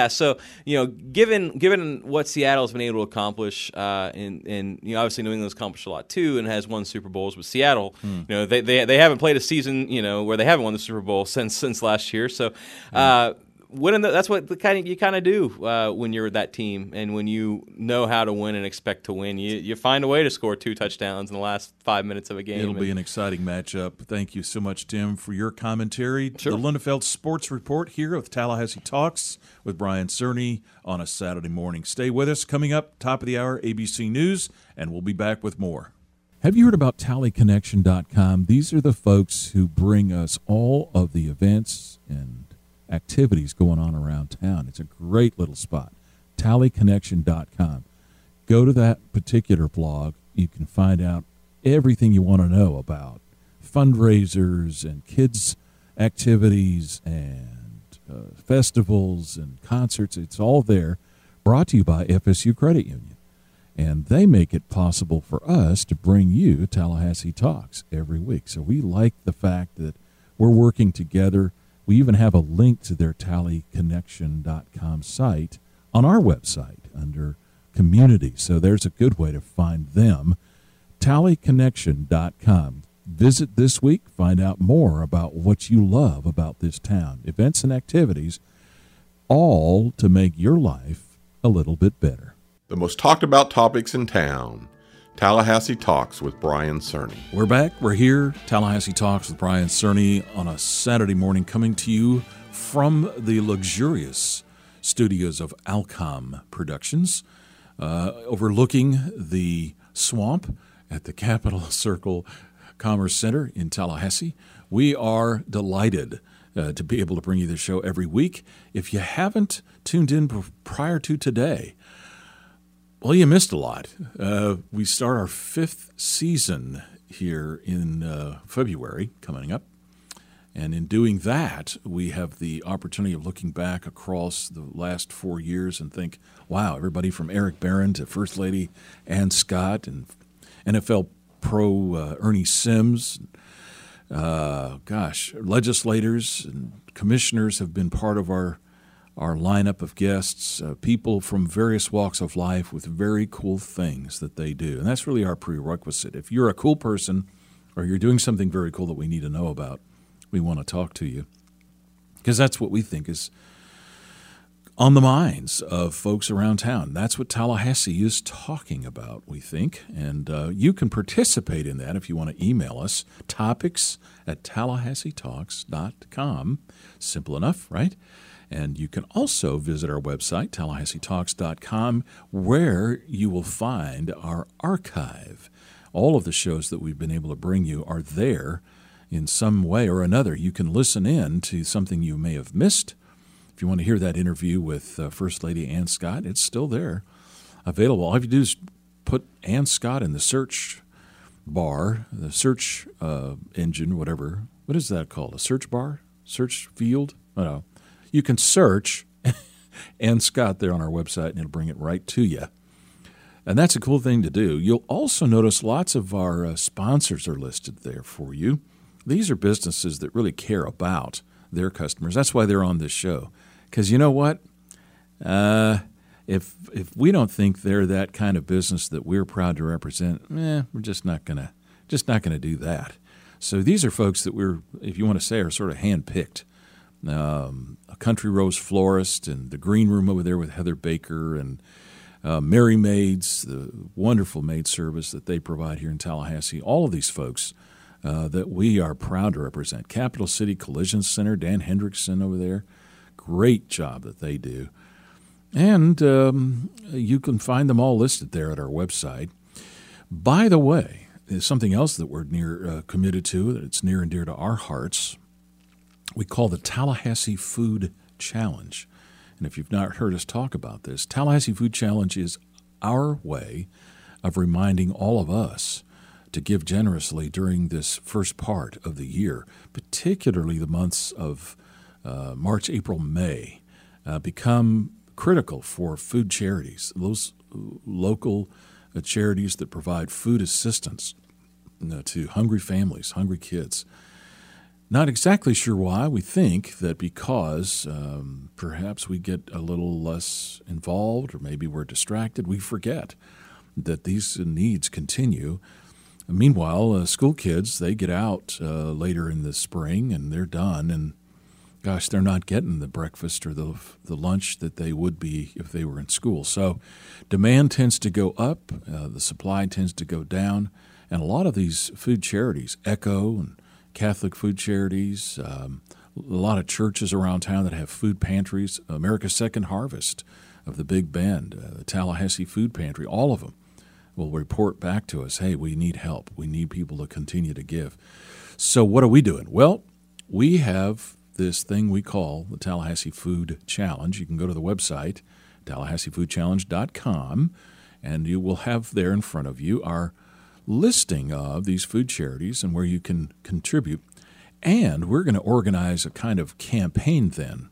given what Seattle's been able to accomplish. And obviously New England's accomplished a lot too, and has won Super Bowls. With Seattle, they haven't played a season where they haven't won the Super Bowl since last year. So winning that's what you kind of do when you're that team, and when you know how to win and expect to win, you find a way to score 2 touchdowns in the last 5 minutes of a game. It'll be an exciting matchup. Thank you so much, Tim, for your commentary. Sure. The Lindefeld Sports Report here with Tallahassee Talks with Brian Cerny on a Saturday morning. Stay with us. Coming up, top of the hour, ABC News, and we'll be back with more. Have you heard about TallyConnection.com? These are the folks who bring us all of the events and activities going on around town. It's a great little spot. TallyConnection.com. Go to that particular blog. You can find out everything you want to know about fundraisers and kids' activities and festivals and concerts. It's all there, brought to you by FSU Credit Union. And they make it possible for us to bring you Tallahassee Talks every week. So we like the fact that we're working together. We even have a link to their TallyConnection.com site on our website under Community. So there's a good way to find them. TallyConnection.com. Visit this week. Find out more about what you love about this town. Events and activities, all to make your life a little bit better. The most talked about topics in town. Tallahassee Talks with Brian Cerny. We're back. We're here. Tallahassee Talks with Brian Cerny on a Saturday morning, coming to you from the luxurious studios of Alcom Productions, overlooking the swamp at the Capitol Circle Commerce Center in Tallahassee. We are delighted to be able to bring you the show every week. If you haven't tuned in prior to today, well, you missed a lot. We start our 5th season here in February coming up. And in doing that, we have the opportunity of looking back across the last 4 years and think, wow, everybody from Eric Barron to First Lady Ann Scott and NFL Pro Ernie Sims, legislators and commissioners have been part of our lineup of guests, people from various walks of life with very cool things that they do. And that's really our prerequisite. If you're a cool person or you're doing something very cool that we need to know about, we want to talk to you, because that's what we think is on the minds of folks around town. That's what Tallahassee is talking about, we think. And you can participate in that if you want to email us, topics@TallahasseeTalks.com. Simple enough, right? And you can also visit our website, TallahasseeTalks.com, where you will find our archive. All of the shows that we've been able to bring you are there in some way or another. You can listen in to something you may have missed. If you want to hear that interview with First Lady Ann Scott, it's still there, available. All you have to do is put Ann Scott in the search bar, the search engine, whatever. What is that called? A search bar? Search field? I don't know. You can search Ann Scott there on our website, and it'll bring it right to you. And that's a cool thing to do. You'll also notice lots of our sponsors are listed there for you. These are businesses that really care about their customers. That's why they're on this show. Because you know what? If we don't think they're that kind of business that we're proud to represent, we're just not gonna do that. So these are folks that we're, if you want to say, are sort of handpicked a Country Rose Florist, and the Green Room over there with Heather Baker, and Merry Maids, the wonderful maid service that they provide here in Tallahassee. All of these folks that we are proud to represent. Capital City Collision Center, Dan Hendrickson over there, great job that they do. And you can find them all listed there at our website. By the way, there's something else that we're committed to, that it's near and dear to our hearts. We call the Tallahassee Food Challenge. And if you've not heard us talk about this, Tallahassee Food Challenge is our way of reminding all of us to give generously during this first part of the year, particularly the months of March, April, May, become critical for food charities, those local charities that provide food assistance to hungry families, hungry kids. Not exactly sure why. We think that because perhaps we get a little less involved, or maybe we're distracted, we forget that these needs continue. Meanwhile, school kids, they get out later in the spring and they're done, and gosh, they're not getting the breakfast or the lunch that they would be if they were in school. So demand tends to go up, the supply tends to go down, and a lot of these food charities, ECHO and Catholic food charities, a lot of churches around town that have food pantries, America's Second Harvest of the Big Bend, the Tallahassee Food Pantry, all of them will report back to us, hey, we need help. We need people to continue to give. So what are we doing? Well, we have this thing we call the Tallahassee Food Challenge. You can go to the website, TallahasseeFoodChallenge.com, and you will have there in front of you our listing of these food charities and where you can contribute. And we're going to organize a kind of campaign then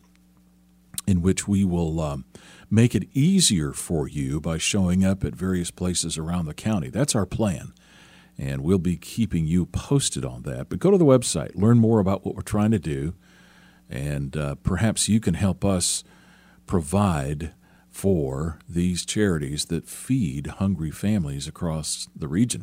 in which we will make it easier for you by showing up at various places around the county. That's our plan, and we'll be keeping you posted on that. But go to the website, learn more about what we're trying to do, and perhaps you can help us provide for these charities that feed hungry families across the region.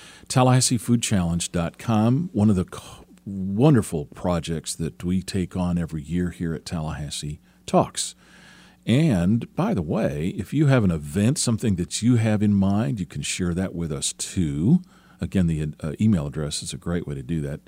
TallahasseeFoodChallenge.com, one of the wonderful projects that we take on every year here at Tallahassee Talks. And by the way, if you have an event, something that you have in mind, you can share that with us too. Again, the email address is a great way to do that,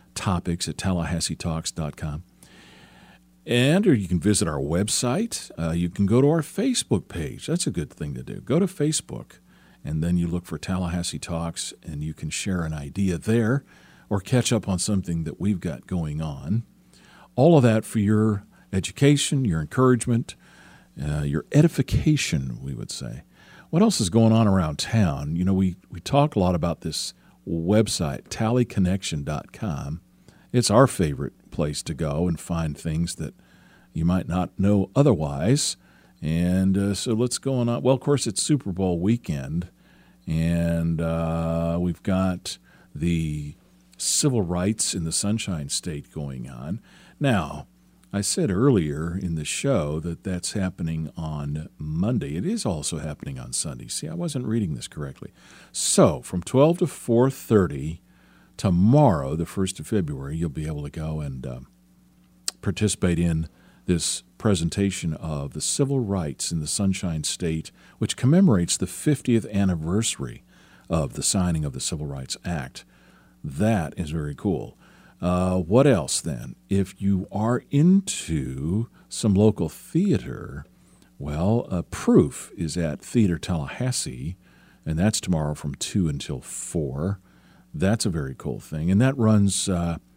topics@TallahasseeTalks.com. And or you can visit our website. You can go to our Facebook page. That's a good thing to do. Go to Facebook, and then you look for Tallahassee Talks, and you can share an idea there or catch up on something that we've got going on. All of that for your education, your encouragement, your edification, we would say. What else is going on around town? You know, we talk a lot about this website, tallyconnection.com. It's our favorite place to go and find things that you might not know otherwise. And so what's going on? Well, of course, it's Super Bowl weekend, and we've got the civil rights in the Sunshine State going on. Now, I said earlier in the show that that's happening on Monday. It is also happening on Sunday. See, I wasn't reading this correctly. So from 12 to 4:30 tomorrow, the 1st of February, you'll be able to go and participate in this presentation of the civil rights in the Sunshine State, which commemorates the 50th anniversary of the signing of the Civil Rights Act. That is very cool. What else then? If you are into some local theater, well, Proof is at Theater Tallahassee, and that's tomorrow from 2 until 4. That's a very cool thing. And that runs,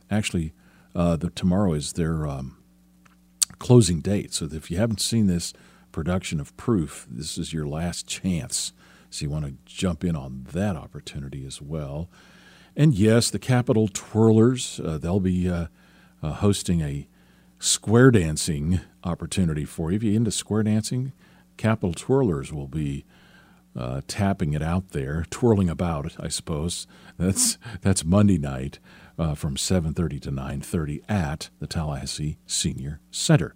tomorrow is their closing date. So if you haven't seen this production of Proof, this is your last chance. So you want to jump in on that opportunity as well. And yes, the Capitol Twirlers, they'll be hosting a square dancing opportunity for you. If you're into square dancing, Capitol Twirlers will be tapping it out there, twirling about, I suppose. That's Monday night from 7:30 to 9:30 at the Tallahassee Senior Center.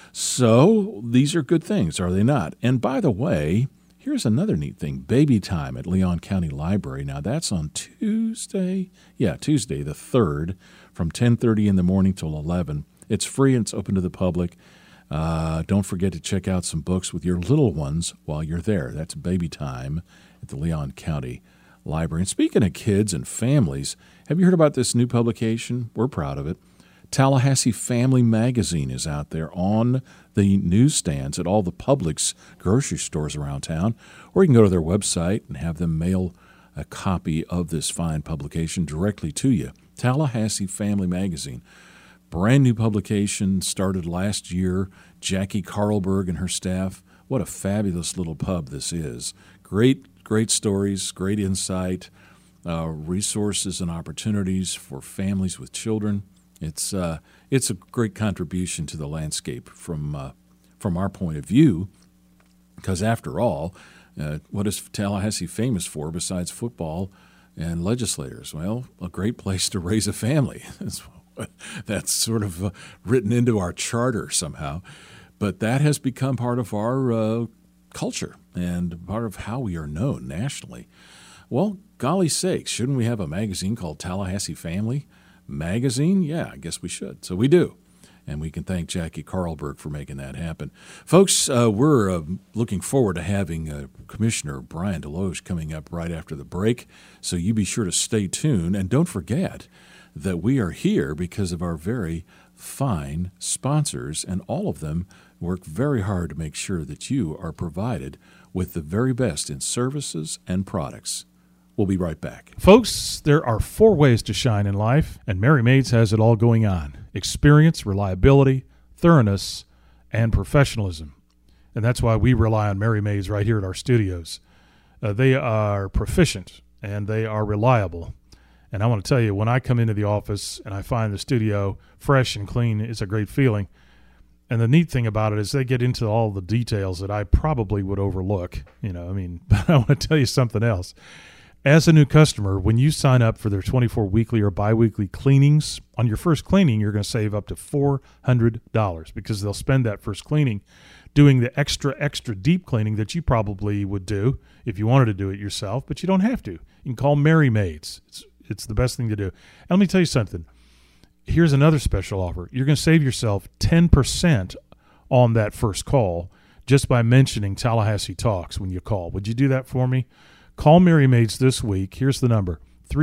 So these are good things, are they not? And by the way, here's another neat thing, Baby Time at Leon County Library. Now, that's on Tuesday. Yeah, Tuesday the 3rd from 10:30 in the morning till 11. It's free and it's open to the public. Don't forget to check out some books with your little ones while you're there. That's Baby Time at the Leon County Library. And speaking of kids and families, have you heard about this new publication? We're proud of it. Tallahassee Family Magazine is out there on the newsstands at all the Publix grocery stores around town, or you can go to their website and have them mail a copy of this fine publication directly to you. Tallahassee Family Magazine. Brand new publication, started last year. Jackie Carlberg and her staff. What a fabulous little pub this is. Great stories, great insight, resources and opportunities for families with children. It's a great contribution to the landscape from our point of view, because after all, what is Tallahassee famous for besides football and legislators? Well, a great place to raise a family. That's sort of written into our charter somehow. But that has become part of our culture and part of how we are known nationally. Well, golly sakes, shouldn't we have a magazine called Tallahassee Family Magazine? Yeah, I guess we should. So we do. And we can thank Jackie Carlberg for making that happen. Folks, we're looking forward to having Commissioner Brian Deloge coming up right after the break. So you be sure to stay tuned. And don't forget that we are here because of our very fine sponsors, and all of them work very hard to make sure that you are provided with the very best in services and products. We'll be right back. Folks, there are 4 ways to shine in life, and Mary Maids has it all going on. Experience, reliability, thoroughness, and professionalism. And that's why we rely on Mary Maids right here at our studios. They are proficient, and they are reliable. And I want to tell you, when I come into the office and I find the studio fresh and clean, it's a great feeling. And the neat thing about it is they get into all the details that I probably would overlook. But I want to tell you something else. As a new customer, when you sign up for their 24 weekly or biweekly cleanings, on your first cleaning, you're going to save up to $400 because they'll spend that first cleaning doing the extra deep cleaning that you probably would do if you wanted to do it yourself, but you don't have to. You can call Mary Maids. It's the best thing to do. And let me tell you something. Here's another special offer. You're going to save yourself 10% on that first call just by mentioning Tallahassee Talks when you call. Would you do that for me? Call Mary Maids this week. Here's the number,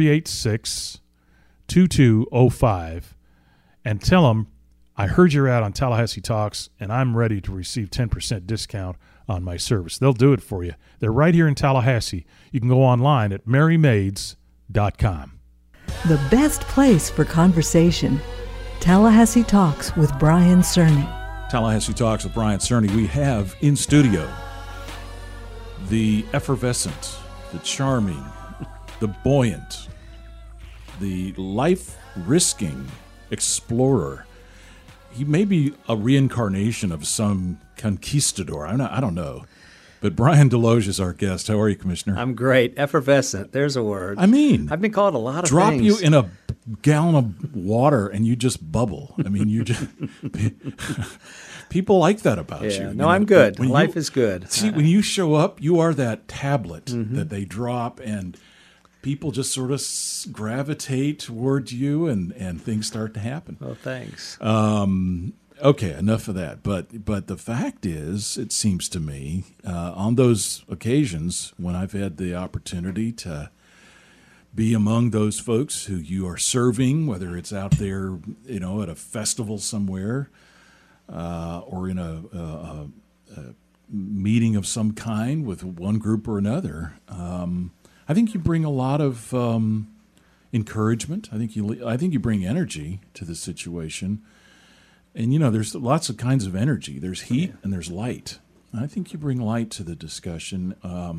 386-2205, and tell them, I heard you're out on Tallahassee Talks, and I'm ready to receive 10% discount on my service. They'll do it for you. They're right here in Tallahassee. You can go online at marymaids.com. The best place for conversation. Tallahassee Talks with Brian Cerny. Tallahassee Talks with Brian Cerny. We have in studio the effervescent, the charming, the buoyant, the life-risking explorer. He may be a reincarnation of some conquistador. I don't know. But Brian Deloge is our guest. How are you, Commissioner? I'm great. Effervescent. There's a word. I mean, I've been called a lot of drop things. you in a gallon of water and you just bubble. I mean, you just people like that about you. No, I'm good. Life is good. See, when you show up, you are that tablet that they drop, and people just sort of gravitate towards you, and things start to happen. Well, thanks. Okay, enough of that. But the fact is, it seems to me, on those occasions when I've had the opportunity to be among those folks who you are serving, whether it's out there, at a festival somewhere, or in a meeting of some kind with one group or another, I think you bring a lot of encouragement. I think you bring energy to the situation. And, there's lots of kinds of energy. There's heat and there's light. And I think you bring light to the discussion.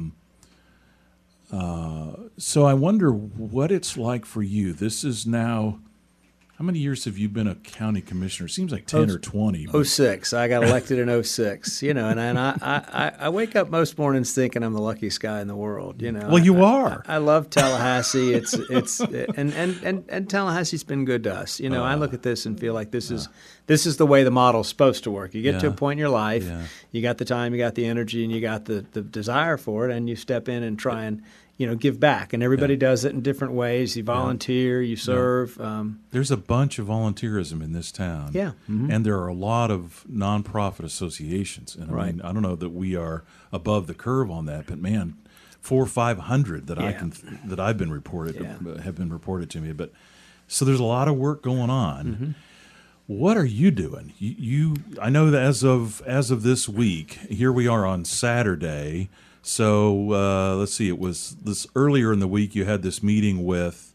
So I wonder what it's like for you. This is now, how many years have you been a county commissioner? It seems like 10 or 20. 06. I got elected in 06. And I wake up most mornings thinking I'm the luckiest guy in the world. Well, you are. I love Tallahassee. It's and Tallahassee's been good to us. I look at this and feel like this is the way the model's supposed to work. You get to a point in your life, you got the time, you got the energy, and you got the desire for it, and you step in and try and give back. And everybody does it in different ways. You volunteer, you serve. There's a bunch of volunteerism in this town. Yeah. Mm-hmm. And there are a lot of nonprofit associations. And I mean, I don't know that we are above the curve on that, but man, 400 or 500 that I've been reported have been reported to me. But so there's a lot of work going on. Mm-hmm. What are you doing? I know that as of this week, here we are on Saturday. So let's see. It was this earlier in the week. You had this meeting with.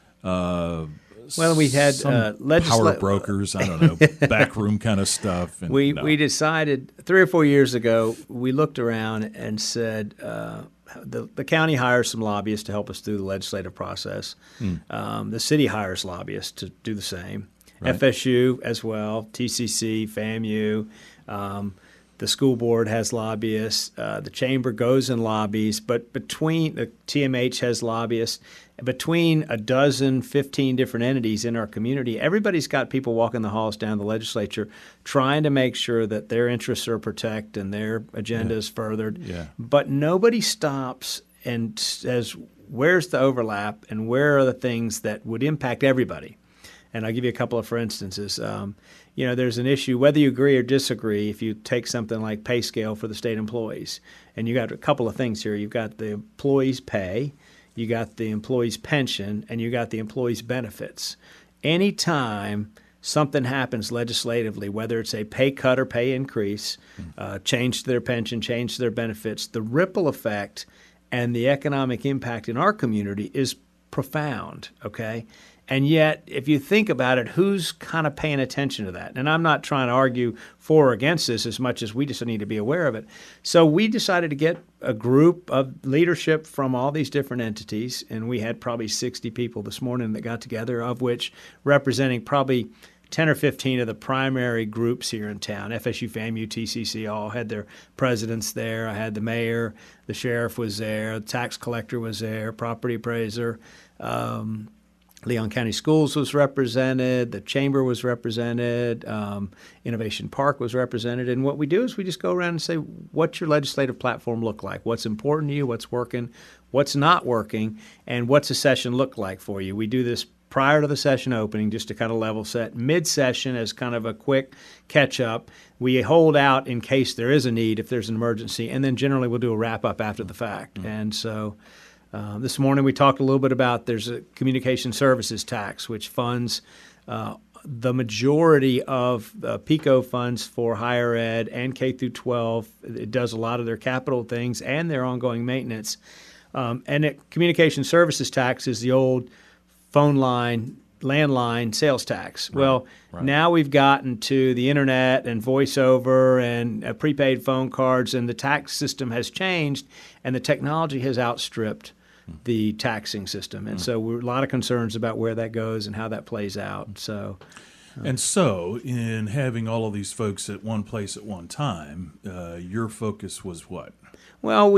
We had power brokers. I don't know, backroom kind of stuff. And, we decided 3 or 4 years ago. We looked around and said. The county hires some lobbyists to help us through the legislative process. The city hires lobbyists to do the same. Right. FSU as well, TCC, FAMU. The school board has lobbyists. The chamber goes and lobbies. But between the TMH has lobbyists. Between 15 different entities in our community, everybody's got people walking the halls down the legislature trying to make sure that their interests are protected and their agenda is furthered. Yeah. But nobody stops and says, where's the overlap and where are the things that would impact everybody? And I'll give you a couple of for instances. There's an issue, whether you agree or disagree, if you take something like pay scale for the state employees. And you got a couple of things here. You've got the employees' pay. You got the employee's pension, and you got the employee's benefits. Anytime something happens legislatively, whether it's a pay cut or pay increase, change to their pension, change to their benefits, the ripple effect and the economic impact in our community is profound, okay? And yet, if you think about it, who's kind of paying attention to that? And I'm not trying to argue for or against this as much as we just need to be aware of it. So we decided to get a group of leadership from all these different entities, and we had probably 60 people this morning that got together, of which representing probably 10 or 15 of the primary groups here in town. FSU, FAMU, TCC all had their presidents there. I had the mayor, the sheriff was there, the tax collector was there, property appraiser, Leon County Schools was represented, the chamber was represented, Innovation Park was represented. And what we do is we just go around and say, what's your legislative platform look like? What's important to you? What's working? What's not working? And what's a session look like for you? We do this prior to the session opening just to kind of level set. Mid-session as kind of a quick catch-up. We hold out in case there is a need, if there's an emergency, and then generally we'll do a wrap-up after the fact. And so this morning we talked a little bit about there's a communication services tax, which funds the majority of PICO funds for higher ed and K through 12. It does a lot of their capital things and their ongoing maintenance. Communication services tax is the old phone line, landline sales tax. Now we've gotten to the internet and voice over and prepaid phone cards, and the tax system has changed, and the technology has outstripped the taxing system. And so we're a lot of concerns about where that goes and how that plays out. So, in having all of these folks at one place at one time, your focus was what? Well,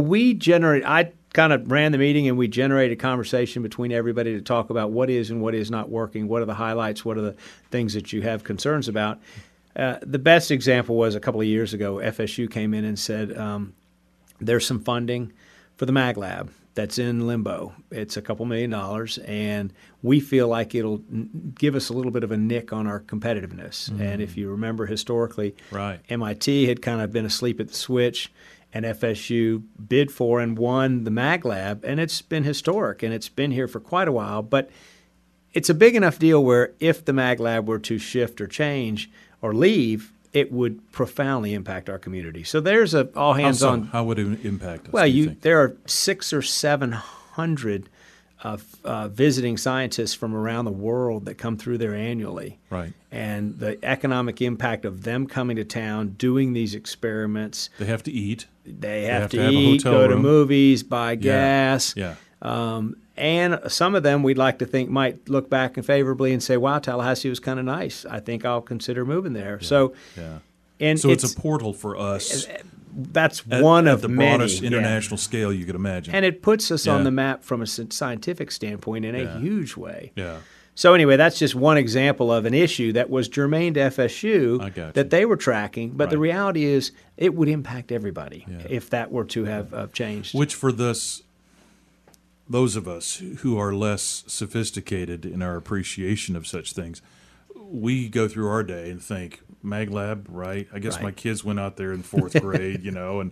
I kind of ran the meeting, and we generated a conversation between everybody to talk about what is and what is not working, what are the highlights, what are the things that you have concerns about. The best example was a couple of years ago, FSU came in and said there's some funding for the Mag Lab that's in limbo. It's a couple $1 million, and we feel like it'll give us a little bit of a nick on our competitiveness. And if you remember historically, MIT had kind of been asleep at the switch, and FSU bid for and won the Mag Lab, and it's been historic, and it's been here for quite a while. But it's a big enough deal where if the Mag Lab were to shift or change or leave, it would profoundly impact our community. So there's a all hands on. How would it impact us? Well, there are 600 or 700 visiting scientists from around the world that come through there annually. Right. And the economic impact of them coming to town, doing these experiments. They have to eat. They have to eat, go to movies, buy gas. Yeah. And some of them we'd like to think might look back and favorably and say, wow, Tallahassee was kind of nice. I think I'll consider moving there. So it's a portal for us. That's one of the many. broadest international scale you could imagine. And it puts us on the map from a scientific standpoint in a huge way. Yeah. So anyway, that's just one example of an issue that was germane to FSU that they were tracking. But the reality is it would impact everybody if that were to have changed. Which for this those of us who are less sophisticated in our appreciation of such things, we go through our day and think, MagLab, right? I guess my kids went out there in the fourth grade,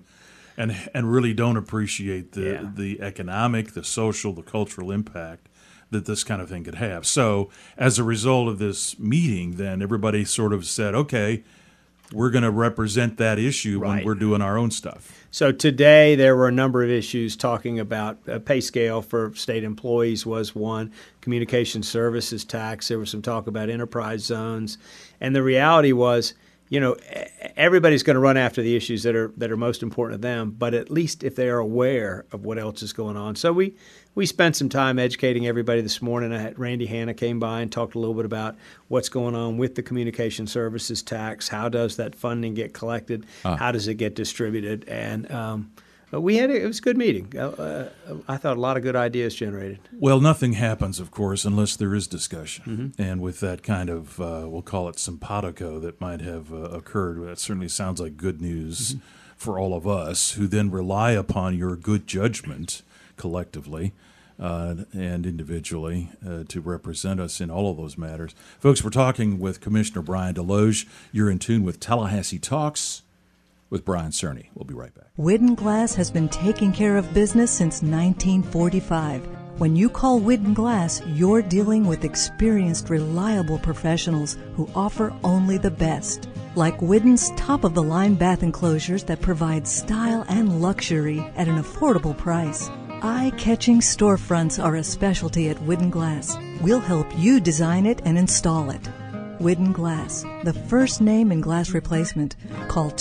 and really don't appreciate the economic, the social, the cultural impact that this kind of thing could have. So as a result of this meeting, then everybody sort of said, okay, we're going to represent that issue when we're doing our own stuff. So today there were a number of issues talking about a pay scale for state employees was one, communication services tax. There was some talk about enterprise zones. And the reality was, everybody's going to run after the issues that are most important to them, but at least if they are aware of what else is going on. So we spent some time educating everybody this morning. I had Randy Hanna came by and talked a little bit about what's going on with the communication services tax. How does that funding get collected? How does it get distributed? And it was a good meeting. I thought a lot of good ideas generated. Well, nothing happens, of course, unless there is discussion. And with that kind of, we'll call it simpatico that might have occurred, that certainly sounds like good news for all of us who then rely upon your good judgment collectively and individually to represent us in all of those matters. Folks, we're talking with Commissioner Brian Deloge. You're in tune with Tallahassee Talks with Brian Cerny. We'll be right back. Widden Glass has been taking care of business since 1945. When you call Widden Glass, you're dealing with experienced, reliable professionals who offer only the best. Like Widden's top-of-the-line bath enclosures that provide style and luxury at an affordable price. Eye-catching storefronts are a specialty at Widden Glass. We'll help you design it and install it. Widden Glass, the first name in glass replacement. Call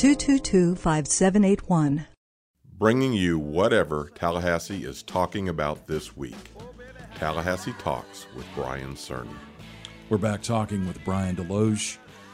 222-5781. Bringing you whatever Tallahassee is talking about this week. Tallahassee Talks with Brian Cerny. We're back talking with Brian Deloge,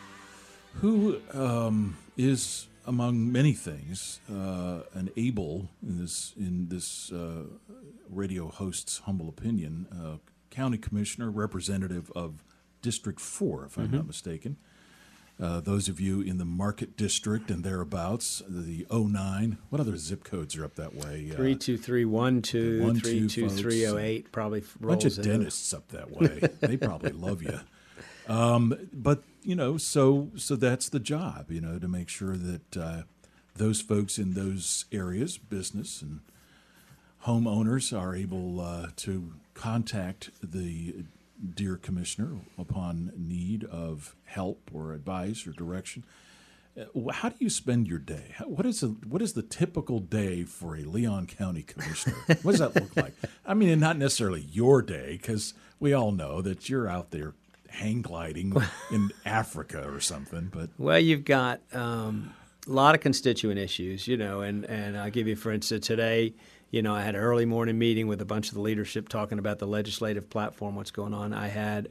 who is, among many things, an able, in this radio host's humble opinion, county commissioner, representative of District 4, if I'm not mistaken. Those of you in the Market District and thereabouts, the 09, what other zip codes are up that way? 32312, 32308 probably rolls bunch of dentists up that way. They probably love you. But, so that's the job, to make sure that those folks in those areas, business and homeowners, are able to contact the dear commissioner upon need of help or advice or direction. How do you spend your day? What is the typical day for a Leon County commissioner? What does that look like? I mean, and not necessarily your day, because we all know that you're out there hang gliding in Africa or something. But well, you've got a lot of constituent issues, and I'll give you, for instance, today. I had an early morning meeting with a bunch of the leadership talking about the legislative platform, what's going on. I had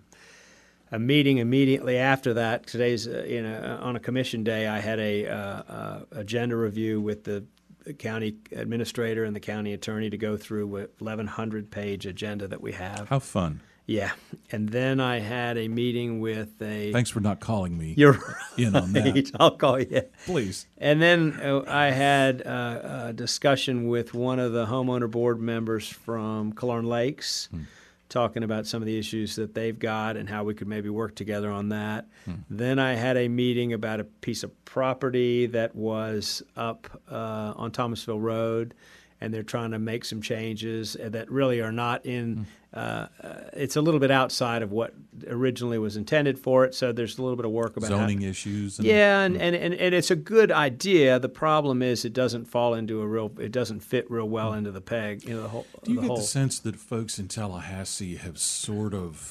a meeting immediately after that. Today's, on a commission day, I had a agenda review with the county administrator and the county attorney to go through a 1,100-page agenda that we have. How fun. Yeah. And then I had a meeting with a... Thanks for not calling me You're in on that. I'll call you. Please. And then I had a discussion with one of the homeowner board members from Killearn Lakes, talking about some of the issues that they've got and how we could maybe work together on that. Then I had a meeting about a piece of property that was up on Thomasville Road, and they're trying to make some changes that really are not in it's a little bit outside of what originally was intended for it, so there's a little bit of work about zoning issues. And it's a good idea. The problem is it doesn't fall into it doesn't fit real well into the peg. The whole. Do you get the sense that folks in Tallahassee have sort of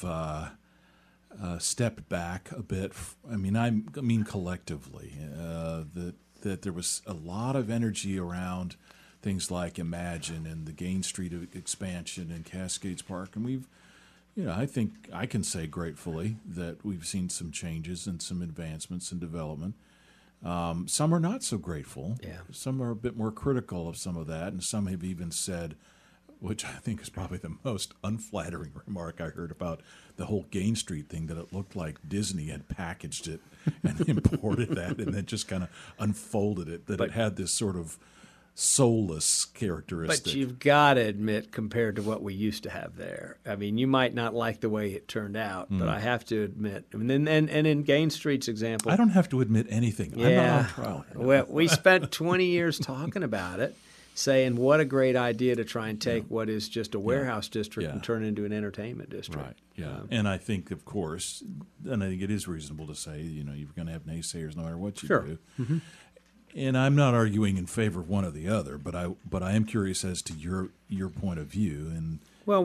stepped back a bit? I mean collectively, that there was a lot of energy around things like Imagine and the Gain Street expansion and Cascades Park. And we've, I think I can say gratefully that we've seen some changes and some advancements in development. Some are not so grateful. Yeah. Some are a bit more critical of some of that. And some have even said, which I think is probably the most unflattering remark I heard about the whole Gain Street thing, that it looked like Disney had packaged it and imported that and then just kind of unfolded it, that it had this sort of soulless characteristic. But you've got to admit, compared to what we used to have there, I mean, you might not like the way it turned out, but I have to admit, I mean, and in Gain Street's example, I don't have to admit anything. I'm not on trial. Well, we spent 20 years talking about it, saying what a great idea to try and take what is just a warehouse district and turn it into an entertainment district. Right. Yeah. And I think, of course, and I think it is reasonable to say, you're going to have naysayers no matter what you do. Mm-hmm. And I'm not arguing in favor of one or the other, but I am curious as to your point of view. And well,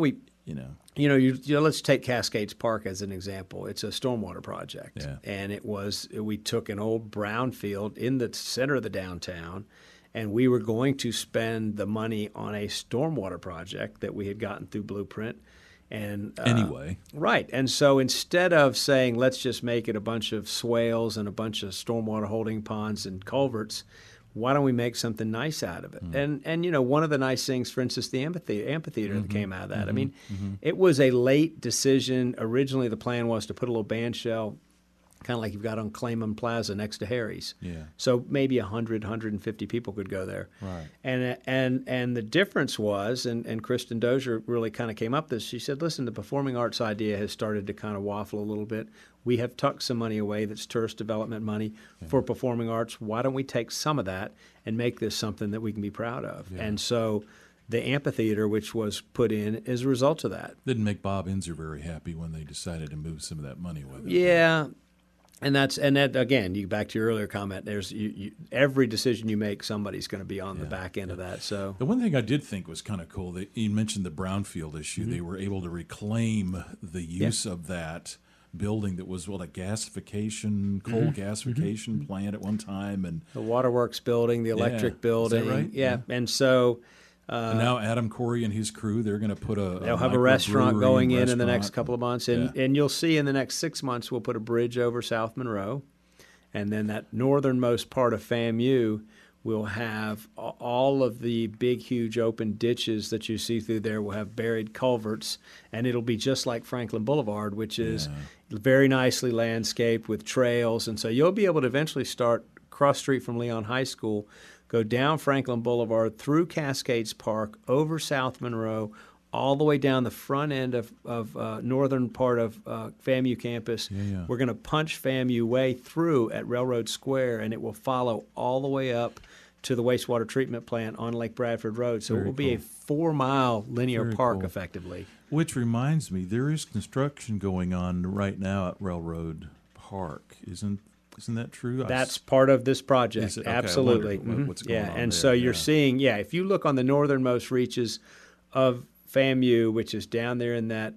let's take Cascades Park as an example. It's a stormwater project, and we took an old brownfield in the center of the downtown, and we were going to spend the money on a stormwater project that we had gotten through Blueprint. And anyway, right. And so instead of saying, let's just make it a bunch of swales and a bunch of stormwater holding ponds and culverts, why don't we make something nice out of it? And one of the nice things, for instance, the amphitheater that came out of that. I mean, it was a late decision. Originally, the plan was to put a little band shell, kind of like you've got on Clayman Plaza next to Harry's. Yeah. So maybe 100, 150 people could go there. Right. And the difference was, and Kristen Dozier really kind of came up with this, she said, listen, the performing arts idea has started to kind of waffle a little bit. We have tucked some money away that's tourist development money for performing arts. Why don't we take some of that and make this something that we can be proud of? Yeah. And so the amphitheater, which was put in, is a result of that. Didn't make Bob Inzer very happy when they decided to move some of that money with it. Yeah. And that again, you back to your earlier comment. There's every decision you make, somebody's going to be on the back end of that. So the one thing I did think was kind of cool, that you mentioned the brownfield issue. They were able to reclaim the use of that building that was a gasification, coal gasification plant at one time, and the waterworks building, the electric building. Is that right? Yeah. And so. And now Adam Corey and his crew, they're going to put they'll have a restaurant going in the next couple of months. And you'll see in the next 6 months we'll put a bridge over South Monroe. And then that northernmost part of FAMU will have all of the big, huge open ditches that you see through there will have buried culverts. And it'll be just like Franklin Boulevard, which is very nicely landscaped with trails. And so you'll be able to eventually start cross street from Leon High School, go down Franklin Boulevard, through Cascades Park, over South Monroe, all the way down the front end of northern part of FAMU campus. We're going to punch FAMU way through at Railroad Square, and it will follow all the way up to the wastewater treatment plant on Lake Bradford Road. So it will be a 4-mile linear park, effectively. Which reminds me, there is construction going on right now at Railroad Park, isn't that true? That's part of this project. Okay, absolutely. What's going on and there. So you're seeing, if you look on the northernmost reaches of FAMU, which is down there in that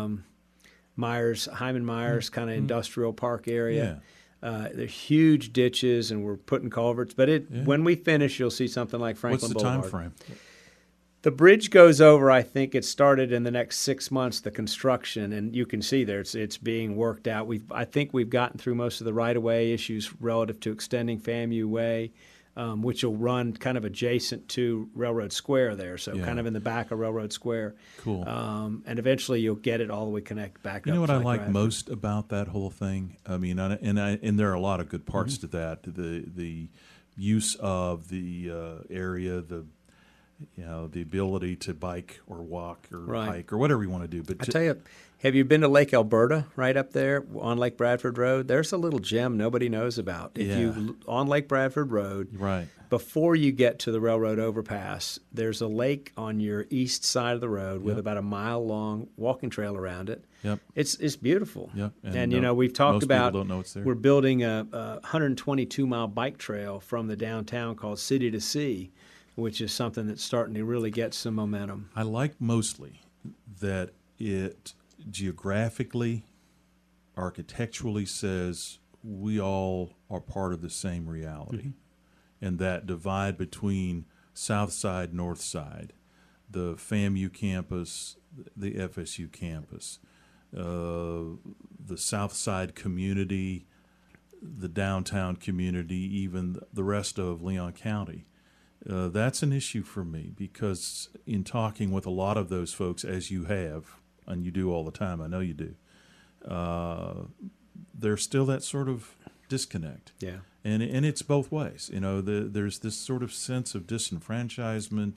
Hyman Myers kind of industrial park area, they're huge ditches, and we're putting culverts. But when we finish, you'll see something like Franklin Boulevard. What's the time frame? The bridge goes over, I think it started in the next 6 months, the construction, and you can see there it's being worked out. I think we've gotten through most of the right-of-way issues relative to extending FAMU Way, which will run kind of adjacent to Railroad Square there, so kind of in the back of Railroad Square. Cool. And eventually you'll get it all the way connect back up. You know what I like most about that whole thing? I mean, and there are a lot of good parts to that. The use of the area, the ability to bike or walk or hike or whatever you want to do. But I tell you, have you been to Lake Alberta right up there on Lake Bradford Road? There's a little gem nobody knows about. If you on Lake Bradford Road, before you get to the railroad overpass, there's a lake on your east side of the road with about a mile-long walking trail around it. Yep. It's beautiful. Yep. And we've talked about don't know it's there. We're building a 122-mile bike trail from the downtown called City to Sea, which is something that's starting to really get some momentum. I like mostly that it geographically, architecturally says we all are part of the same reality. And that divide between South Side, North Side, the FAMU campus, the FSU campus, the South Side community, the downtown community, even the rest of Leon County. That's an issue for me because in talking with a lot of those folks, as you have, and you do all the time, I know you do, there's still that sort of disconnect. Yeah. And it's both ways. There's this sort of sense of disenfranchisement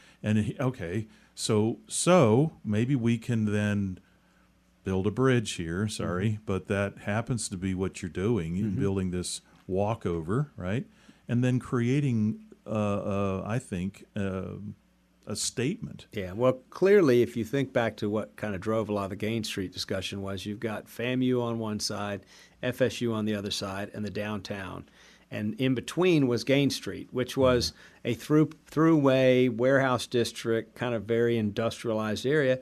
okay, so maybe we can then build a bridge here. Sorry, but that happens to be what you're doing. You're building this walkover, right? And then creating, I think, a statement. Yeah, well, clearly, if you think back to what kind of drove a lot of the Gain Street discussion was, you've got FAMU on one side, FSU on the other side, and the downtown. And in between was Gain Street, which was a throughway, warehouse district, kind of very industrialized area.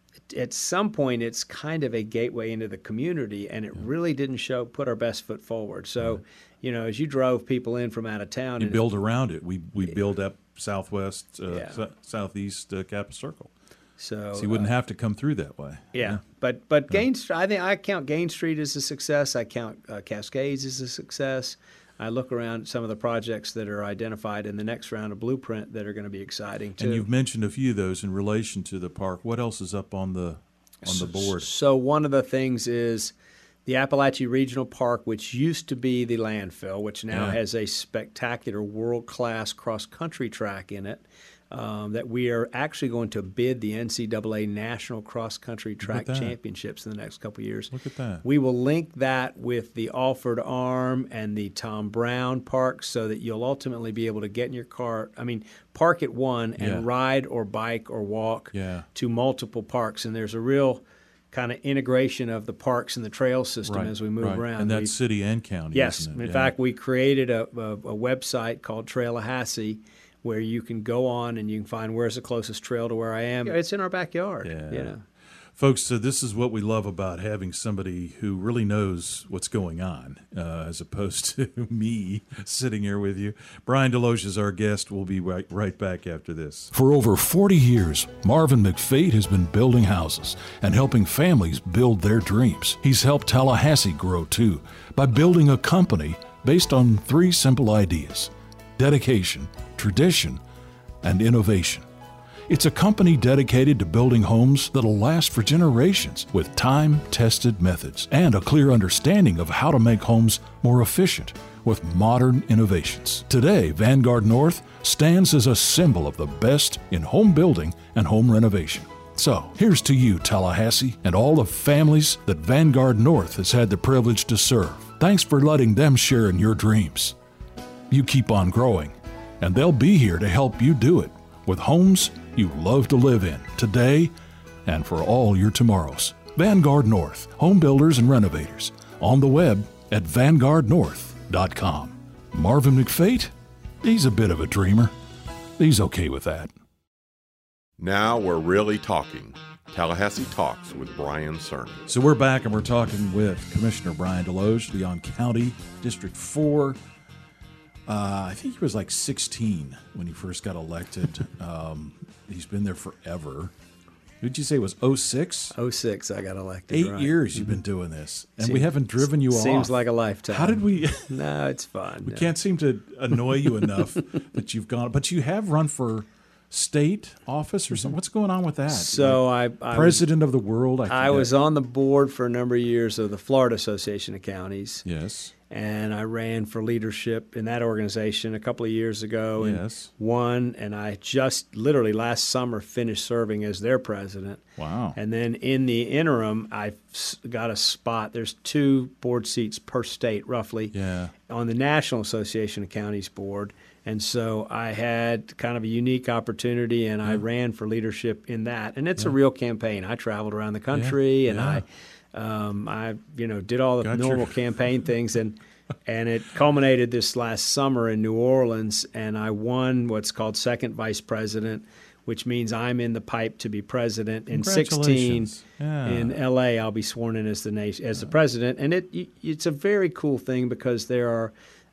At some point, it's kind of a gateway into the community, and it really didn't put our best foot forward. So, as you drove people in from out of town. You build around it. We build up southwest, southeast Kappa Circle. So you wouldn't have to come through that way. Yeah. But Gain Street, I think I count Gain Street as a success. I count Cascades as a success. I look around some of the projects that are identified in the next round of Blueprint that are going to be exciting too. And you've mentioned a few of those in relation to the park. What else is up on the board? So one of the things is the Appalachia Regional Park, which used to be the landfill, which now has a spectacular world-class cross-country track in it. That we are actually going to bid the NCAA National Cross Country Track Championships in the next couple of years. Look at that. We will link that with the Alford Arm and the Tom Brown Park so that you'll ultimately be able to get in your car, park at one and ride or bike or walk to multiple parks. And there's a real kind of integration of the parks and the trail system as we move around. And that's city and county, yes. isn't it? In fact, we created a website called Trailahassie, where you can go on and you can find where's the closest trail to where I am. It's in our backyard. Yeah. Folks, so this is what we love about having somebody who really knows what's going on, as opposed to me sitting here with you. Brian Deloche is our guest. We'll be right back after this. For over 40 years, Marvin McFate has been building houses and helping families build their dreams. He's helped Tallahassee grow, too, by building a company based on 3 simple ideas: dedication, tradition, and innovation. It's a company dedicated to building homes that'll last for generations with time-tested methods and a clear understanding of how to make homes more efficient with modern innovations. Today, Vanguard North stands as a symbol of the best in home building and home renovation. So, here's to you, Tallahassee, and all the families that Vanguard North has had the privilege to serve. Thanks for letting them share in your dreams. You keep on growing, and they'll be here to help you do it with homes you love to live in today and for all your tomorrows. Vanguard North, home builders and renovators. On the web at vanguardnorth.com. Marvin McFate, he's a bit of a dreamer. He's okay with that. Now we're really talking. Tallahassee Talks with Brian Cerny. So we're back and we're talking with Commissioner Brian Deloche, Leon County, District 4. I think he was like 16 when he first got elected. He's been there forever. Did you say it was 06? 06 I got elected. 8 years you've been doing this, and we haven't driven you off. Seems like a lifetime. How did we? No, it's fun. We can't seem to annoy you enough that you've gone. But you have run for state office or something. What's going on with that? So I president of the world. I was on the board for a number of years of the Florida Association of Counties. Yes. And I ran for leadership in that organization a couple of years ago and won. And I just literally last summer finished serving as their president. Wow. And then in the interim, I got a spot. There's 2 board seats per state, roughly, on the National Association of Counties board. And so I had kind of a unique opportunity, and I ran for leadership in that. And it's a real campaign. I traveled around the country, and I did all the normal campaign things, and it culminated this last summer in New Orleans, and I won what's called second vice president, which means I'm in the pipe to be president. In 16 in L.A., I'll be sworn in as the president, and it's a very cool thing because there's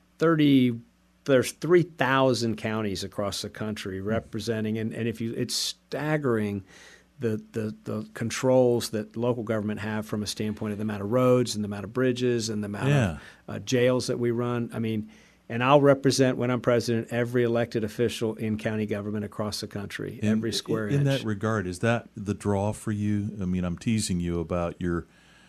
3,000 counties across the country representing, and it's staggering. The controls that local government have from a standpoint of the amount of roads and the amount of bridges and the amount of jails that we run. I mean, and I'll represent, when I'm president, every elected official in county government across the country, every square inch. In that regard, is that the draw for you? I mean, I'm teasing you about your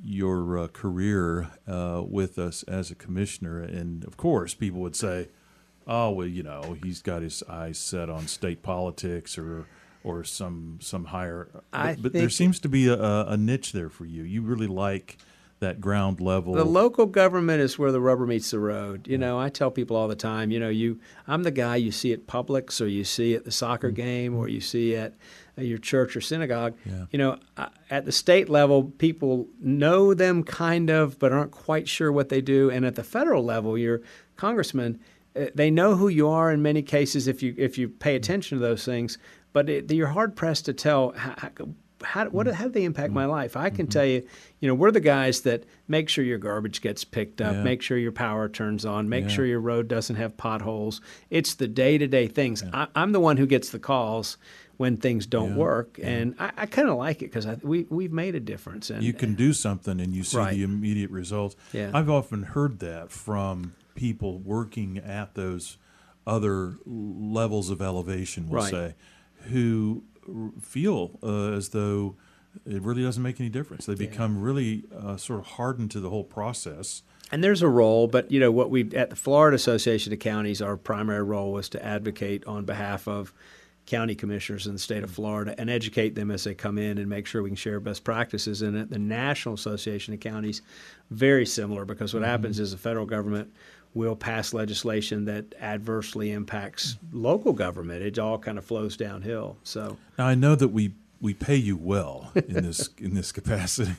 your career with us as a commissioner, and of course, people would say, "Oh, well, he's got his eyes set on state politics or some higher." But there seems to be a niche there for you. You really like that ground level. The local government is where the rubber meets the road. I tell people all the time, I'm the guy you see at Publix, or you see at the soccer game, or you see at your church or synagogue. Yeah. At the state level, people know them kind of, but aren't quite sure what they do. And at the federal level, your congressman, they know who you are in many cases if you pay attention to those things. But you're hard pressed to tell how do they impact my life? I can tell you, we're the guys that make sure your garbage gets picked up, make sure your power turns on, make sure your road doesn't have potholes. It's the day-to-day things. I'm the one who gets the calls when things don't work, and I kind of like it because we've made a difference. And you can do something, and you see the immediate results. Yeah. I've often heard that from people working at those other levels of elevation, we'll say, who feel as though it really doesn't make any difference. They become really sort of hardened to the whole process. And there's a role, but what we at the Florida Association of Counties, our primary role was to advocate on behalf of county commissioners in the state of Florida and educate them as they come in and make sure we can share best practices. And at the National Association of Counties, very similar, because what happens is the federal government will pass legislation that adversely impacts local government. It all kind of flows downhill. So now I know that we pay you well in this capacity.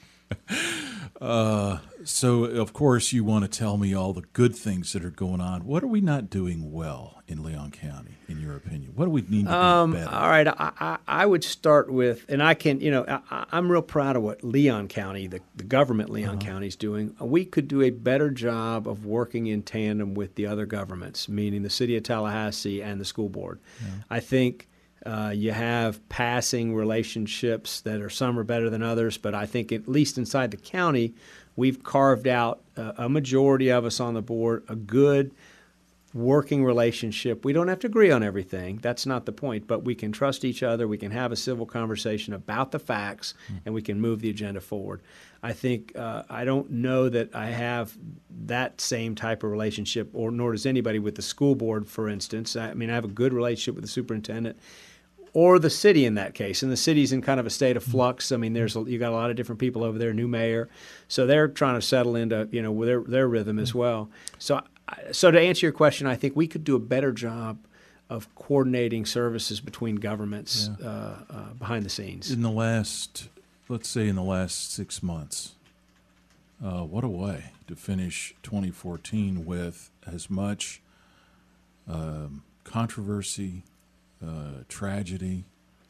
So of course you want to tell me all the good things that are going on. What are we not doing well in Leon County, in your opinion? What do we need to do better? All right, I would start with, and I can, I'm real proud of what Leon County, the government Leon County is doing. We could do a better job of working in tandem with the other governments, meaning the city of Tallahassee and the school board. Yeah. I think you have passing relationships that are some are better than others, but I think at least inside the county, we've carved out a majority of us on the board a good working relationship. We don't have to agree on everything. That's not the point, but we can trust each other. We can have a civil conversation about the facts, and we can move the agenda forward. I think I don't know that I have that same type of relationship, or nor does anybody with the school board, for instance. I mean, I have a good relationship with the superintendent or the city in that case. And the city's in kind of a state of flux. I mean, you got a lot of different people over there, new mayor. So they're trying to settle into, their rhythm as well. So to answer your question, I think we could do a better job of coordinating services between governments behind the scenes. Let's say in the last 6 months, what a way to finish 2014 with as much controversy, tragedy.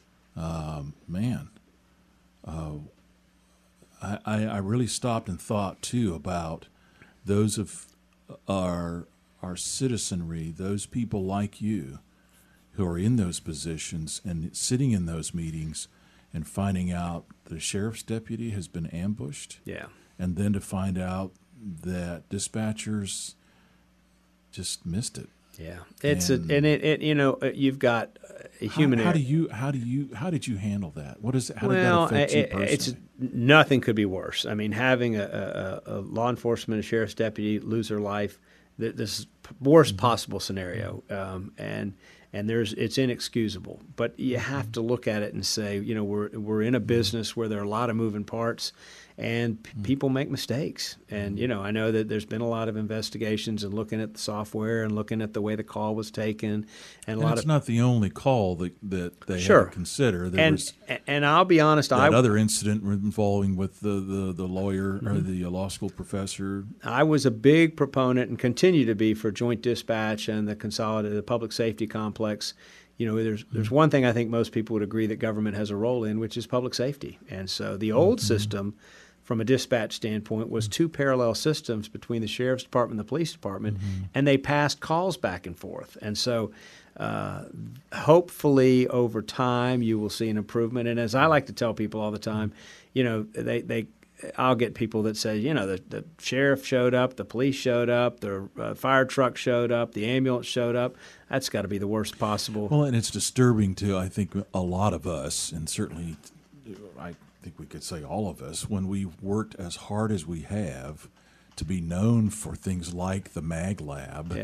I really stopped and thought too about those of our citizenry, those people like you who are in those positions and sitting in those meetings and finding out the sheriff's deputy has been ambushed. Yeah. And then to find out that dispatchers just missed it. Yeah, you've got a human. How did you handle that? How did that affect you personally? Nothing could be worse. I mean, having a law enforcement, a sheriff's deputy lose their life, this is worst possible scenario, and it's inexcusable. But you have to look at it and say, we're in a business where there are a lot of moving parts. And people make mistakes. And, I know that there's been a lot of investigations and looking at the software and looking at the way the call was taken. And it's not the only call that they had to consider. And I'll be honest, that other incident involving with the lawyer or the law school professor. I was a big proponent and continue to be for joint dispatch and the public safety complex. There's one thing I think most people would agree that government has a role in, which is public safety. And so the old system, from a dispatch standpoint, was two parallel systems between the sheriff's department and the police department, and they passed calls back and forth. And so hopefully over time you will see an improvement. And as I like to tell people all the time, I'll get people that say, the sheriff showed up, the police showed up, the fire truck showed up, the ambulance showed up. That's got to be the worst possible. Well, and it's disturbing to, I think, a lot of us, and certainly I think we could say all of us, when we worked as hard as we have to be known for things like the Mag Lab,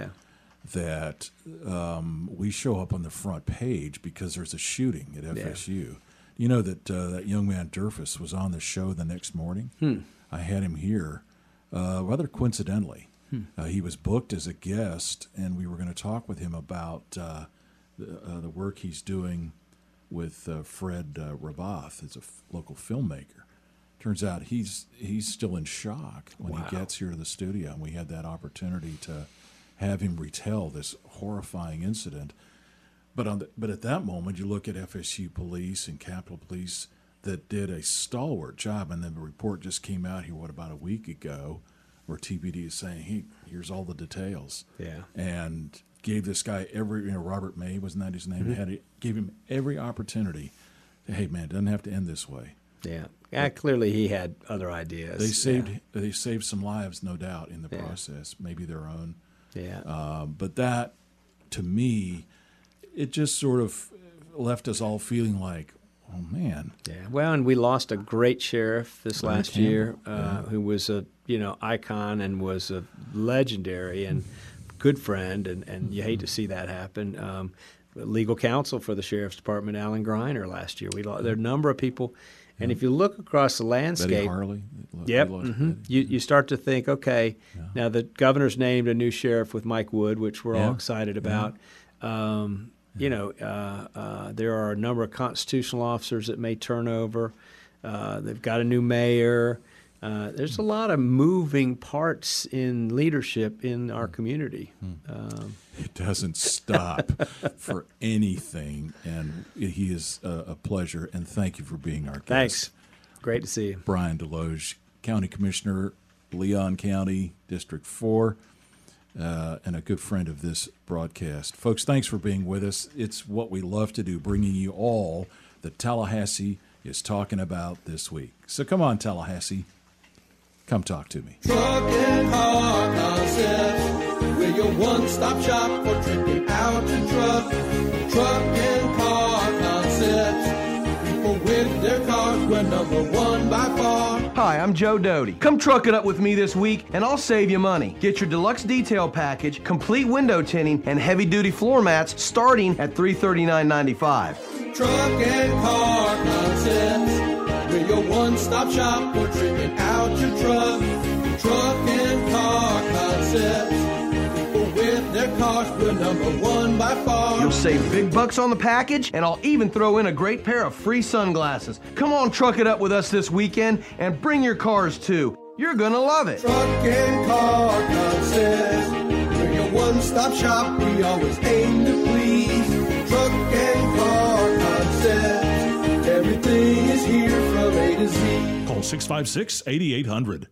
that we show up on the front page because there's a shooting at FSU. You know that that young man Durfus was on the show the next morning? I had him here rather coincidentally. He was booked as a guest, and we were going to talk with him about the work he's doing with Fred Rabath as a local filmmaker. Turns out he's still in shock when he gets here to the studio, and we had that opportunity to have him retell this horrifying incident. But at that moment, you look at FSU Police and Capitol Police that did a stalwart job, and then the report just came out here, about a week ago, where TPD is saying, hey, here's all the details. And gave this guy Robert May, wasn't that his name? Gave him every opportunity. Hey, man, it doesn't have to end this way. Clearly he had other ideas. They saved some lives, no doubt, in the process, maybe their own. But that, to me, it just sort of left us all feeling like, oh, man. Well, and we lost a great sheriff this last year who was a icon and was a legendary and good friend, and you hate to see that happen. Legal counsel for the Sheriff's Department, Alan Greiner, last year. There are a number of people, and if you look across the landscape, Betty Harley. You start to think, okay, now the governor's named a new sheriff with Mike Wood, which we're all excited about. There are a number of constitutional officers that may turn over. They've got a new mayor. There's a lot of moving parts in leadership in our community. It doesn't stop for anything, and he is a pleasure, and thank you for being our guest. Thanks. Great to see you. Brian Deloge, County Commissioner, Leon County, District 4, and a good friend of this broadcast. Folks, thanks for being with us. It's what we love to do, bringing you all that Tallahassee is talking about this week. So come on, Tallahassee. Come talk to me. Truck and Car Concepts, we're your one-stop shop for tripping out to truck. Truck and Car Concepts, people with their cars, we're number one by far. Hi, I'm Joe Doty. Come truck it up with me this week, and I'll save you money. Get your deluxe detail package, complete window tinting, and heavy-duty floor mats starting at $339.95. Truck and Car Concepts, we're your one-stop shop for tripping out your truck. Truck and Car Concepts, people with their cars, we're number one by far. You'll save big bucks on the package, and I'll even throw in a great pair of free sunglasses. Come on, truck it up with us this weekend, and bring your cars too. You're gonna love it. Truck and Car Concepts, we're your one-stop shop, we always aim to please. Truck and Car Concepts, everything is here from A to Z. Call 656-8800.